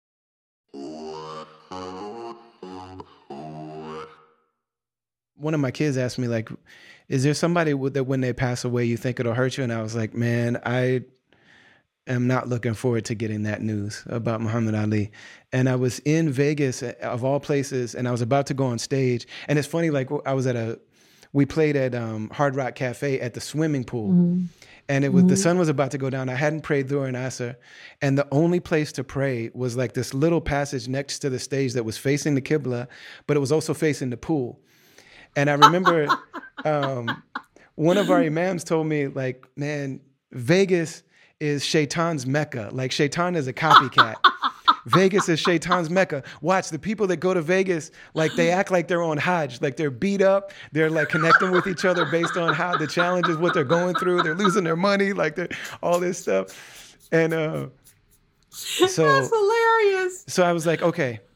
One of my kids asked me, like, is there somebody that when they pass away, you think it'll hurt you? And I was like, man, I am not looking forward to getting that news about Muhammad Ali. And I was in Vegas, of all places, and I was about to go on stage. And it's funny, like I was at a, we played at um, Hard Rock Cafe at the swimming pool. Mm-hmm. And it was, mm-hmm. the sun was about to go down. I hadn't prayed Dhuhr and Asr. And the only place to pray was like this little passage next to the stage that was facing the Qibla, but it was also facing the pool. And I remember um, one of our imams told me, like, man, Vegas is Shaitan's Mecca. Like, Shaitan is a copycat. Vegas is Shaitan's Mecca. Watch, the people that go to Vegas, like, they act like they're on Hajj. Like, they're beat up. They're, like, connecting with each other based on how the challenges, what they're going through. They're losing their money, like, they're, all this stuff. And uh, so... That's hilarious. So I was like, okay,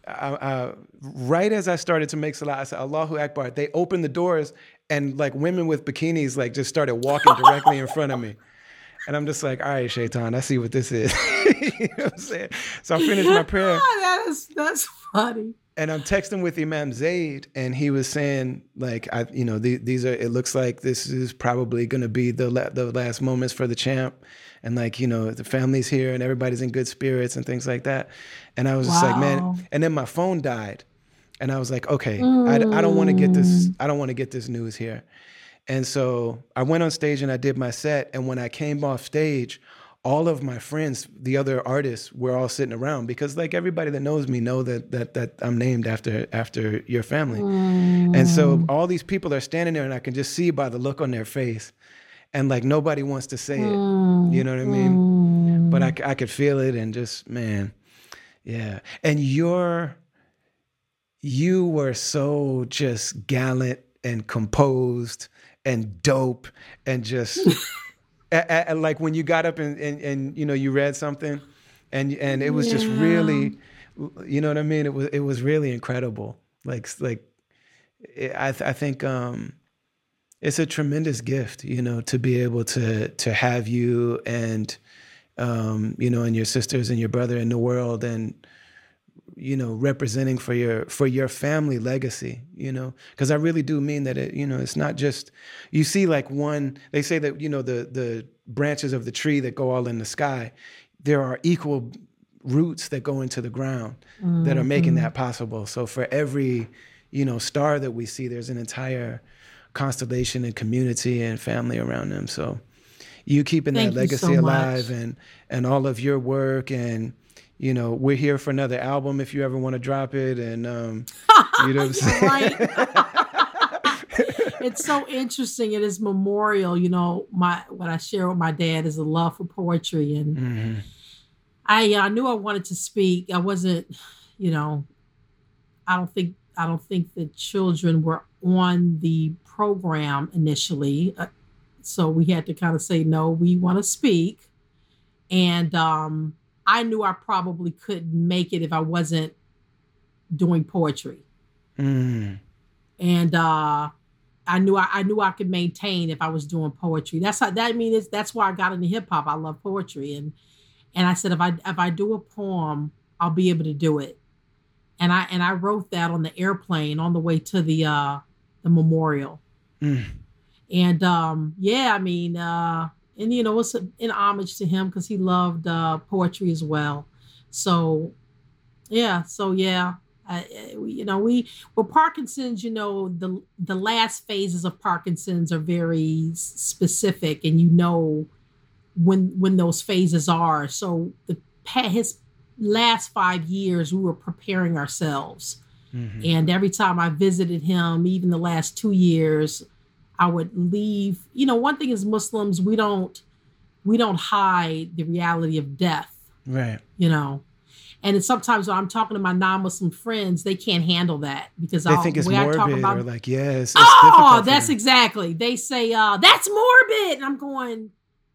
uh, uh, right as I started to make salat, I said, Allahu Akbar. They opened the doors and like women with bikinis like just started walking directly in front of me. And I'm just like, all right, Shaitan, I see what this is. You know what I'm saying? So I finished my prayer. that is, that's funny. And I'm texting with Imam Zaid, and he was saying, like, I, you know, the, these are. It looks like this is probably going to be the la- the last moments for the champ, and like, you know, the family's here and everybody's in good spirits and things like that. And I was just Wow. like, man. And then my phone died, and I was like, okay, mm. I, I don't want to get this. I don't want to get this news here. And so I went on stage and I did my set. And when I came off stage, all of my friends, the other artists, were all sitting around because, like, everybody that knows me know that that that I'm named after after your family. Mm. And so all these people are standing there, and I can just see by the look on their face, and like nobody wants to say mm. it. You know what I mean? Mm. But I, I could feel it, and just, man, yeah. And you're you were so just gallant and composed and dope and just. A, a, like when you got up and, and, and, you know, you read something and and it was yeah. just really, you know what I mean? It was it was really incredible. Like, like it, I, th- I think um, it's a tremendous gift, you know, to be able to to have you and, um, you know, and your sisters and your brother in the world and, you know, representing for your for your family legacy, you know, because I really do mean that it, you know, it's not just, you see like one, they say that, you know, the the branches of the tree that go all in the sky, there are equal roots that go into the ground mm-hmm. that are making that possible. So for every, you know, star that we see, there's an entire constellation and community and family around them. So you keeping Thank that legacy so alive much. and and all of your work and, you know, we're here for another album if you ever want to drop it. And, um, you know what I'm saying? Right. It's so interesting. It is memorial. You know, my what I share with my dad is a love for poetry. And mm-hmm. I uh, knew I wanted to speak. I wasn't, you know, I don't think, I don't think the children were on the program initially. Uh, so we had to kind of say, no, we want to speak. And, um, I knew I probably couldn't make it if I wasn't doing poetry. Mm. And uh, I knew I, I knew I could maintain if I was doing poetry. That's how that I mean is that's why I got into hip hop. I love poetry. And and I said if I if I do a poem, I'll be able to do it. And I and I wrote that on the airplane on the way to the uh, the memorial. Mm. And um, yeah, I mean uh And, you know, it's an homage to him because he loved uh, poetry as well. So, yeah. So, yeah. I, you know, we, well, Parkinson's, you know, the the last phases of Parkinson's are very specific and you know when when those phases are. So the his last five years, we were preparing ourselves. Mm-hmm. And every time I visited him, even the last two years, I would leave. You know, one thing is Muslims, we don't we don't hide the reality of death. Right. You know, and it's sometimes when I'm talking to my non-Muslim friends, they can't handle that because they I'll, think it's the way morbid I talk about, or like, yes. Yeah, oh, that's exactly. They say, uh, that's morbid. And I'm going,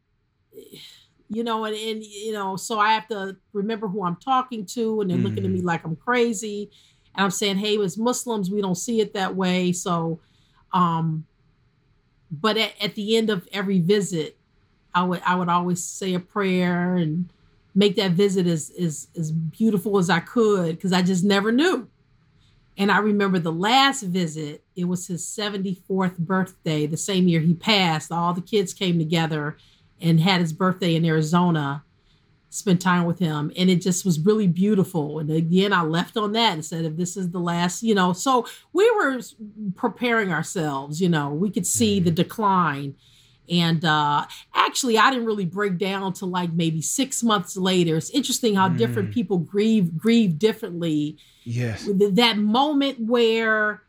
you know, and, and, you know, so I have to remember who I'm talking to and they're mm. looking at me like I'm crazy. And I'm saying, hey, as Muslims, we don't see it that way. So, um, but at, at the end of every visit, I would I would always say a prayer and make that visit as as, as beautiful as I could because I just never knew. And I remember the last visit, it was his seventy-fourth birthday, the same year he passed. All the kids came together and had his birthday in Arizona, spent time with him. And it just was really beautiful. And again, I left on that and said, if this is the last, you know, so we were preparing ourselves, you know, we could see the decline. And uh, actually, I didn't really break down till like maybe six months later. It's interesting how mm. different people grieve grieve differently. Yes, that moment where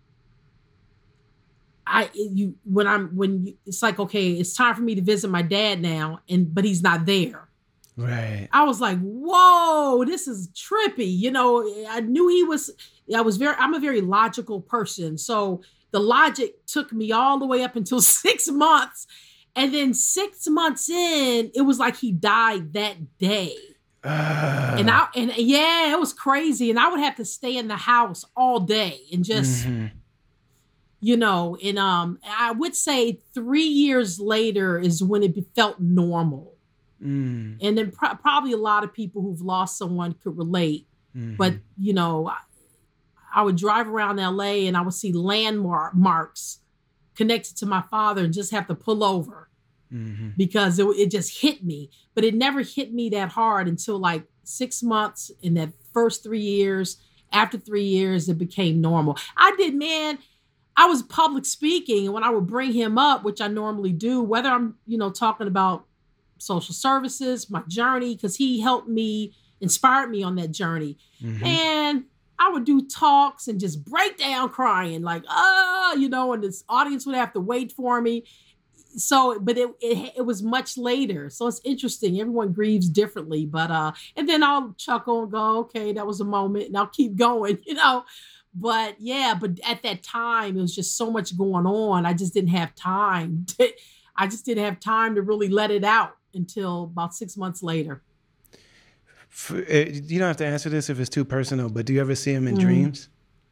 I you when I'm when you, it's like, okay, it's time for me to visit my dad now, and but he's not there. Right. I was like, whoa, this is trippy. You know, I knew he was. I was very. I'm a very logical person, so. The logic took me all the way up until six months. And then six months in, it was like he died that day. And I and yeah, it was crazy. And I would have to stay in the house all day and just, mm-hmm. you know, and um, I would say three years later is when it felt normal. Mm. And then pro- probably a lot of people who've lost someone could relate. Mm-hmm. But, you know, I, I would drive around L A and I would see landmarks connected to my father and just have to pull over. Mm-hmm. Because it, it just hit me, but it never hit me that hard until like six months in that first three years. After three years, it became normal. I did, man. I was public speaking, and when I would bring him up, which I normally do, whether I'm, you know, talking about social services, my journey, because he helped me, inspired me on that journey. Mm-hmm. And I would do talks and just break down crying, like, ah, oh, you know, and this audience would have to wait for me. So, but it, it it was much later. So it's interesting. Everyone grieves differently, but, uh, and then I'll chuckle and go, okay, that was a moment, and I'll keep going, you know, but yeah, but at that time, it was just so much going on. I just didn't have time. To, I just didn't have time to really let it out until about six months later. For, uh, you don't have to answer this if it's too personal, but do you ever see him in mm. dreams?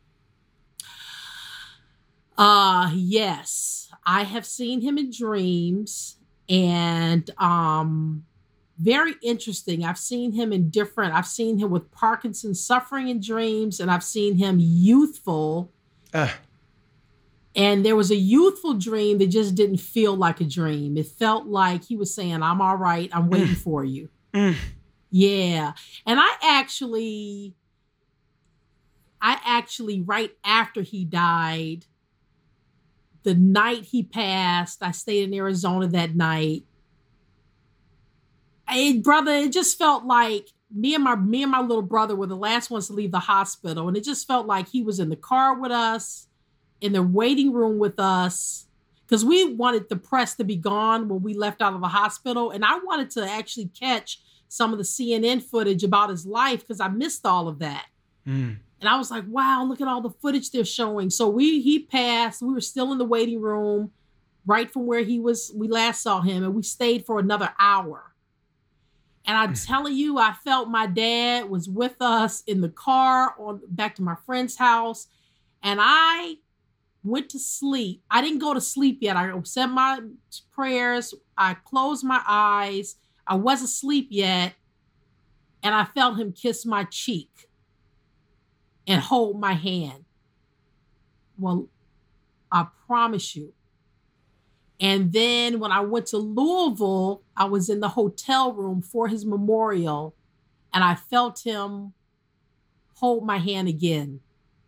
Uh, yes. I have seen him in dreams, and um, very interesting. I've seen him in different, I've seen him with Parkinson's suffering in dreams, and I've seen him youthful. Uh. And there was a youthful dream that just didn't feel like a dream. It felt like he was saying, I'm all right. I'm waiting mm. for you. Mm. Yeah. And I actually, I actually, right after he died, the night he passed, I stayed in Arizona that night. And brother, it just felt like me and my me and my little brother were the last ones to leave the hospital. And it just felt like he was in the car with us, in the waiting room with us, because we wanted the press to be gone when we left out of the hospital. And I wanted to actually catch some of the C N N footage about his life because I missed all of that. Mm. And I was like, wow, look at all the footage they're showing. So we he passed. We were still in the waiting room right from where he was. We last saw him, and we stayed for another hour. And I'm telling you, I felt my dad was with us in the car on back to my friend's house. And I went to sleep. I didn't go to sleep yet. I said my prayers. I closed my eyes. I wasn't asleep yet. And I felt him kiss my cheek and hold my hand. Well, I promise you. And then when I went to Louisville, I was in the hotel room for his memorial, and I felt him hold my hand again.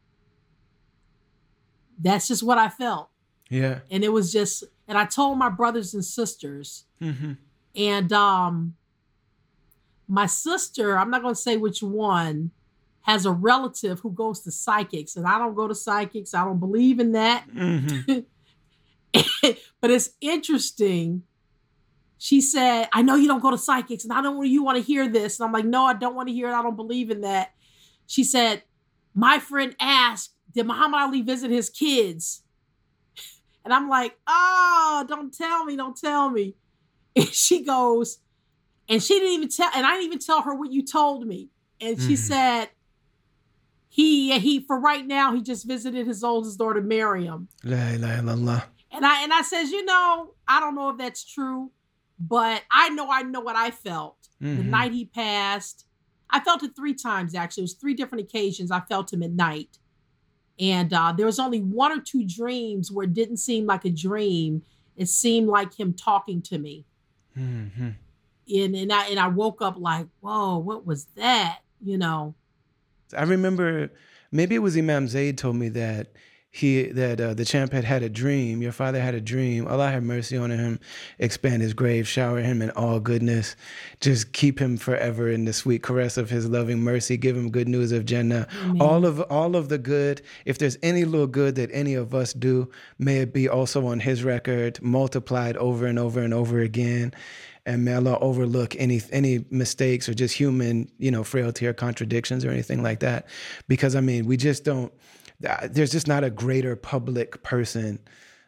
That's just what I felt. Yeah. And it was just, and I told my brothers and sisters. Mm-hmm. And um, my sister, I'm not going to say which one, has a relative who goes to psychics, and I don't go to psychics. I don't believe in that. Mm-hmm. But it's interesting. She said, I know you don't go to psychics, and I don't want you want to hear this. And I'm like, no, I don't want to hear it. I don't believe in that. She said, my friend asked, did Muhammad Ali visit his kids? And I'm like, oh, don't tell me, don't tell me. And she goes, and she didn't even tell, and I didn't even tell her what you told me. And she mm-hmm. said, He, he, for right now, he just visited his oldest daughter, Miriam. La ilaha illallah. And I, and I says, you know, I don't know if that's true, but I know, I know what I felt mm-hmm. the night he passed. I felt it three times, actually. It was three different occasions. I felt him at night. And uh, there was only one or two dreams where it didn't seem like a dream. It seemed like him talking to me. Mm-hmm. And, and I, and I woke up like, whoa, what was that? You know? I remember maybe it was Imam Zaid told me that he that uh, the champ had had a dream. Your father had a dream. Allah have mercy on him, expand his grave, shower him in all goodness, just keep him forever in the sweet caress of his loving mercy. Give him good news of Jannah. Amen. All of all of the good. If there's any little good that any of us do, may it be also on his record, multiplied over and over and over again. And may Allah overlook any any mistakes or just human, you know, frailty or contradictions or anything like that. Because, I mean, we just don't, there's just not a greater public person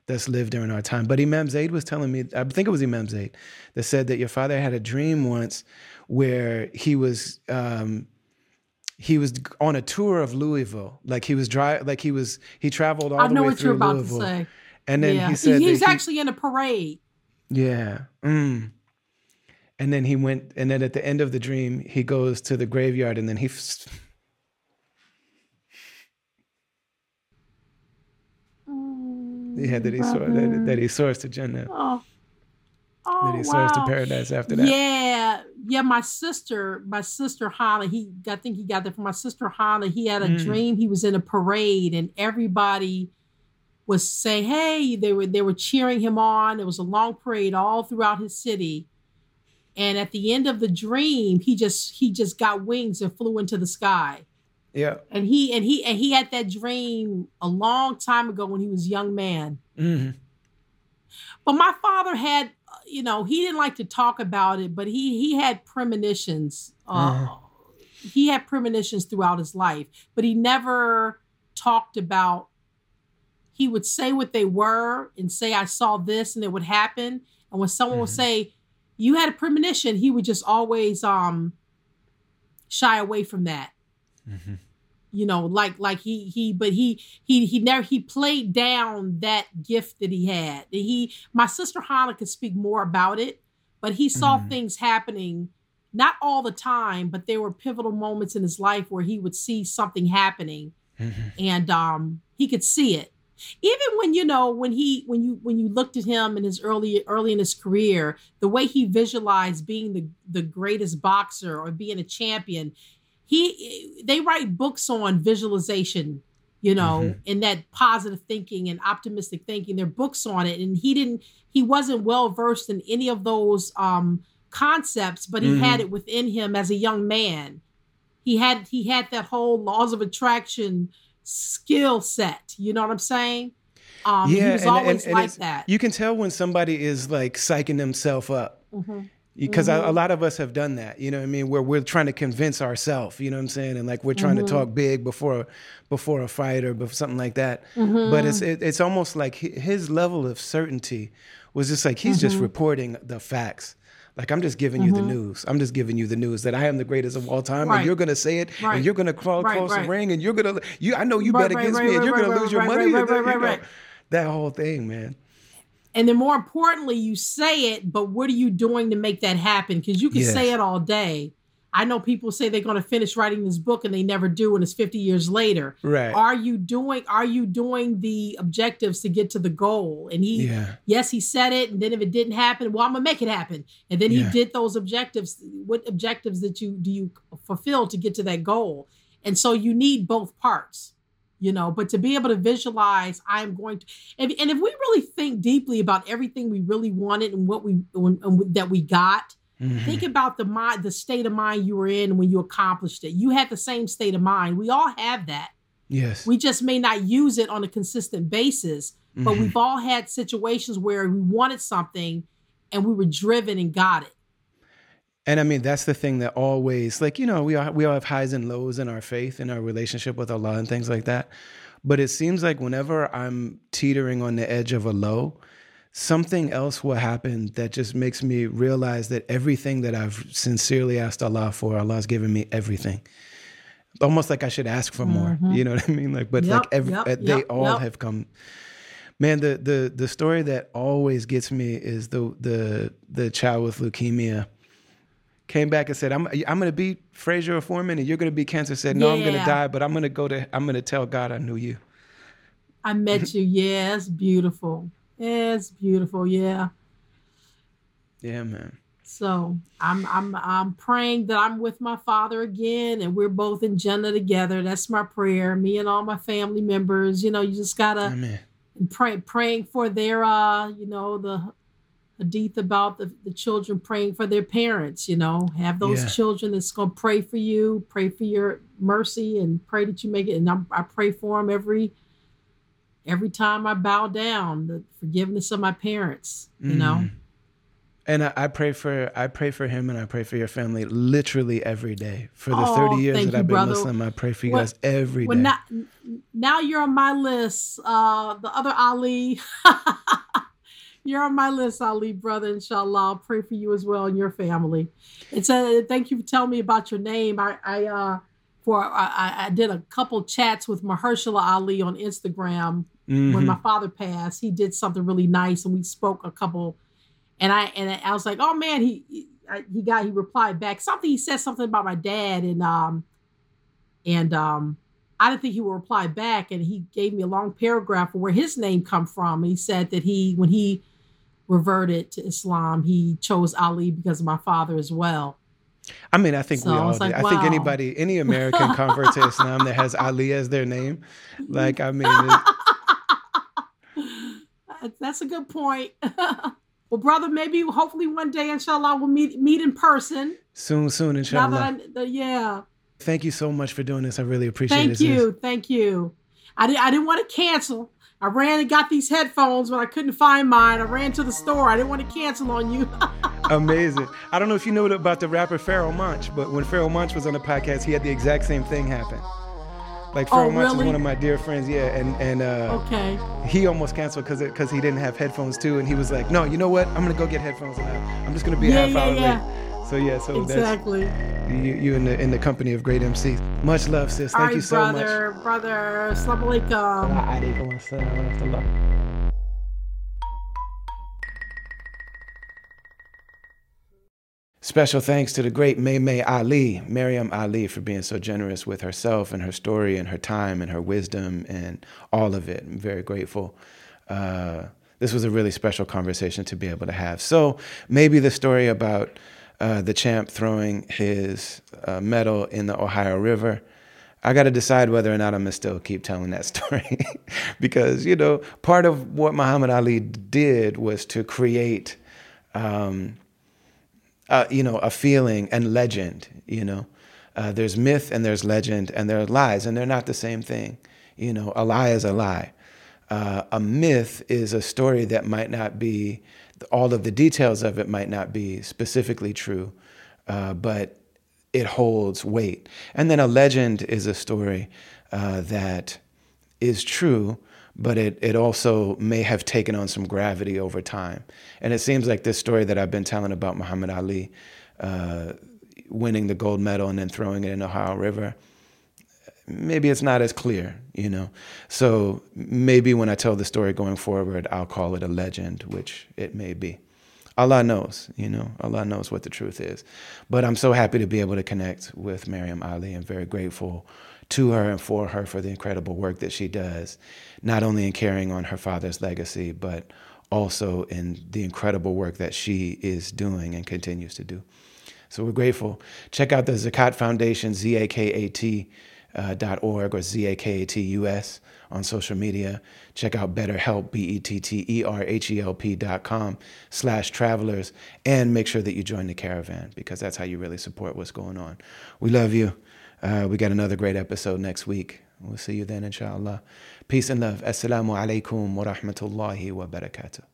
that's lived during our time. But Imam Zaid was telling me, I think it was Imam Zaid, that said that your father had a dream once where he was um, he was on a tour of Louisville, like he was dry, like he was he traveled all I the know way what through you're about Louisville, to say. and then Yeah, he said he, he was that he, actually in a parade. yeah, mm. And then he went, and then at the end of the dream, he goes to the graveyard, and then he. Yeah, that he saw that, that he soars to Jannah. Oh, oh that he wow. soars to paradise after that. Yeah, yeah. My sister, my sister Hannah. He, I think he got that from my sister Hannah. He had a Mm. dream. He was in a parade, and everybody was saying, "Hey!" They were they were cheering him on. It was a long parade all throughout his city, and at the end of the dream, he just he just got wings and flew into the sky. Yeah. And he and he and he had that dream a long time ago when he was a young man. Mm-hmm. But my father had, you know, he didn't like to talk about it, but he he had premonitions. Uh, Uh-huh. He had premonitions throughout his life, but he never talked about. He would say what they were and say, "I saw this," and it would happen. And when someone Mm-hmm. would say, "You had a premonition," he would just always um shy away from that. Mm-hmm. You know, like like he he, but he he he never he played down that gift that he had. He my sister Hannah could speak more about it, but he saw Mm-hmm. things happening, not all the time, but there were pivotal moments in his life where he would see something happening, Mm-hmm. and um he could see it. Even when you know when he when you when you looked at him in his early early in his career, the way he visualized being the the greatest boxer or being a champion. He, they write books on visualization, you know, Mm-hmm. and that positive thinking and optimistic thinking. There are books on it, and he didn't. He wasn't well versed in any of those um, concepts, but he Mm-hmm. had it within him as a young man. He had he had that whole laws of attraction skill set. You know what I'm saying? Um, Yeah, he was and, always and, and like it's- that. you can tell when somebody is like psyching themselves up. Mm-hmm. Because Mhm. a lot of us have done that, you know what I mean? Where we're trying to convince ourselves, you know what I'm saying? And like we're trying Mhm. to talk big before before a fight or before something like that. Mhm. But it's it, it's almost like hi- his level of certainty was just like he's just Mhm. reporting the facts. Like I'm just giving you the Mhm. news. I'm just giving you the news that I am the greatest of all time, Right. and you're gonna say it, Right. and you're gonna crawl Right, across right. the ring, and you're gonna you. I know you Right, bet right, against right, me, and right, you're gonna right, lose your right, money. right, and right, then, right, you know, right. that whole thing, man. And then more importantly, you say it, but what are you doing to make that happen? Because you can Yes. say it all day. I know people say they're going to finish writing this book and they never do, and it's fifty years later. Right. Are you doing are you doing the objectives to get to the goal? And he Yeah. yes, he said it, and then if it didn't happen, well, I'm gonna make it happen. And then he Yeah. did those objectives. What objectives that you do you fulfill to get to that goal? And so you need both parts. You know, but to be able to visualize, I'm going to, and, and if we really think deeply about everything we really wanted and what we when, and that we got, Mhm. think about the mind, the state of mind you were in when you accomplished it. You had the same state of mind. We all have that. Yes. We just may not use it on a consistent basis, but Mhm. we've all had situations where we wanted something and we were driven and got it. And I mean, that's the thing that always, like, you know, we all, we all have highs and lows in our faith, in our relationship with Allah and things like that. But it seems like whenever I'm teetering on the edge of a low, something else will happen that just makes me realize that everything that I've sincerely asked Allah for, Allah's given me everything. Almost like I should ask for more, Mhm. you know what I mean? Like, but Yep, like every, yep, uh, they yep, all yep. have come. Man, the the the story that always gets me is the the the child with leukemia came back and said, I'm I'm gonna beat Frazier or Foreman and you're gonna beat cancer. Said, no, I'm gonna Yeah. die, but I'm gonna go to I'm gonna tell God I knew you. I met you. Yeah, it's beautiful. It's beautiful. Yeah. Yeah, man. So I'm I'm I'm praying that I'm with my father again and we're both in Jannah together. That's my prayer. Me and all my family members. You know, you just gotta Amen. and pray praying for their uh, you know, the hadith about the, the children praying for their parents, you know. Have those Yeah. children that's gonna pray for you, pray for your mercy and pray that you make it. And I'm, I pray for them every every time I bow down, the forgiveness of my parents, you know. Mm. And I, I pray for I pray for him and I pray for your family literally every day. For the thirty Oh, years thank that you, I've been brother. Muslim, I pray for you What? guys every Well, day. now, now you're on my list. Uh, the other Ali, you're on my list, Ali, brother. Inshallah, I'll pray for you as well and your family. It's a thank you for telling me about your name. I, I uh, for I, I did a couple chats with Mahershala Ali on Instagram Mm-hmm. when my father passed. He did something really nice, and we spoke a couple. And I and I was like, oh man, he he, he got he replied back something. He said something about my dad, and um and um I didn't think he would reply back, and he gave me a long paragraph of where his name come from. And he said that he when he reverted to Islam, he chose Ali because of my father as well. I mean, I think So we I all was did. like, I think wow. anybody, any American convert to Islam that has Ali as their name, like, I mean, it, That's a good point. Well, brother, maybe hopefully one day, inshallah, we'll meet meet in person. soon, soon, Now inshallah. that I, the, yeah. Thank you so much for doing this. I really appreciate it. Thank sis. you. Thank you. I, di- I didn't want to cancel. I ran and got these headphones when I couldn't find mine. I ran to the store. I didn't want to cancel on you. Amazing. I don't know if you know about the rapper Pharoah Monch, but when Pharoah Monch was on the podcast, he had the exact same thing happen. Like Pharoah Oh, Monch is really? one of my dear friends, yeah, and and uh, Okay. he almost canceled because because he didn't have headphones too, and he was like, no, you know what? I'm gonna go get headphones now. I'm just gonna be Yeah, a half yeah, hour yeah. late. So yeah, so Exactly. that's you, you in the in the company of great M Cs. Much love, sis. Thank All right, you so brother, brother. Assalamu alaikum. much. Alaikum assalam wa rahmatullah. Special thanks to the great Maymay Ali, Maryam Ali, for being so generous with herself and her story and her time and her wisdom and all of it. I'm very grateful. Uh, this was a really special conversation to be able to have. So maybe the story about uh, the champ throwing his uh, medal in the Ohio River, I got to decide whether or not I'm going to still keep telling that story. Because, you know, part of what Muhammad Ali did was to create... Um, Uh, you know, a feeling and legend, you know. Uh, there's myth and there's legend and there are lies, and they're not the same thing. You know, a lie is a lie. Uh, a myth is a story that might not be, all of the details of it might not be specifically true, uh, but it holds weight. And then a legend is a story uh, that is true, but it, it also may have taken on some gravity over time. And it seems like this story that I've been telling about Muhammad Ali uh, winning the gold medal and then throwing it in the Ohio River, maybe it's not as clear, you know. So maybe when I tell the story going forward, I'll call it a legend, which it may be. Allah knows, you know, Allah knows what the truth is. But I'm so happy to be able to connect with Maryam Ali and very grateful to her and for her for the incredible work that she does, not only in carrying on her father's legacy, but also in the incredible work that she is doing and continues to do. So we're grateful. Check out the Zakat Foundation, Z A K A T uh, dot org or Z A K A T U S on social media. Check out BetterHelp, B E T T E R H E L P dot com slash travelers, and make sure that you join the caravan, because that's how you really support what's going on. We love you. Uh, we got another great episode next week. We'll see you then, inshallah. Peace and love. Assalamu alaikum wa rahmatullahi wa barakatuh.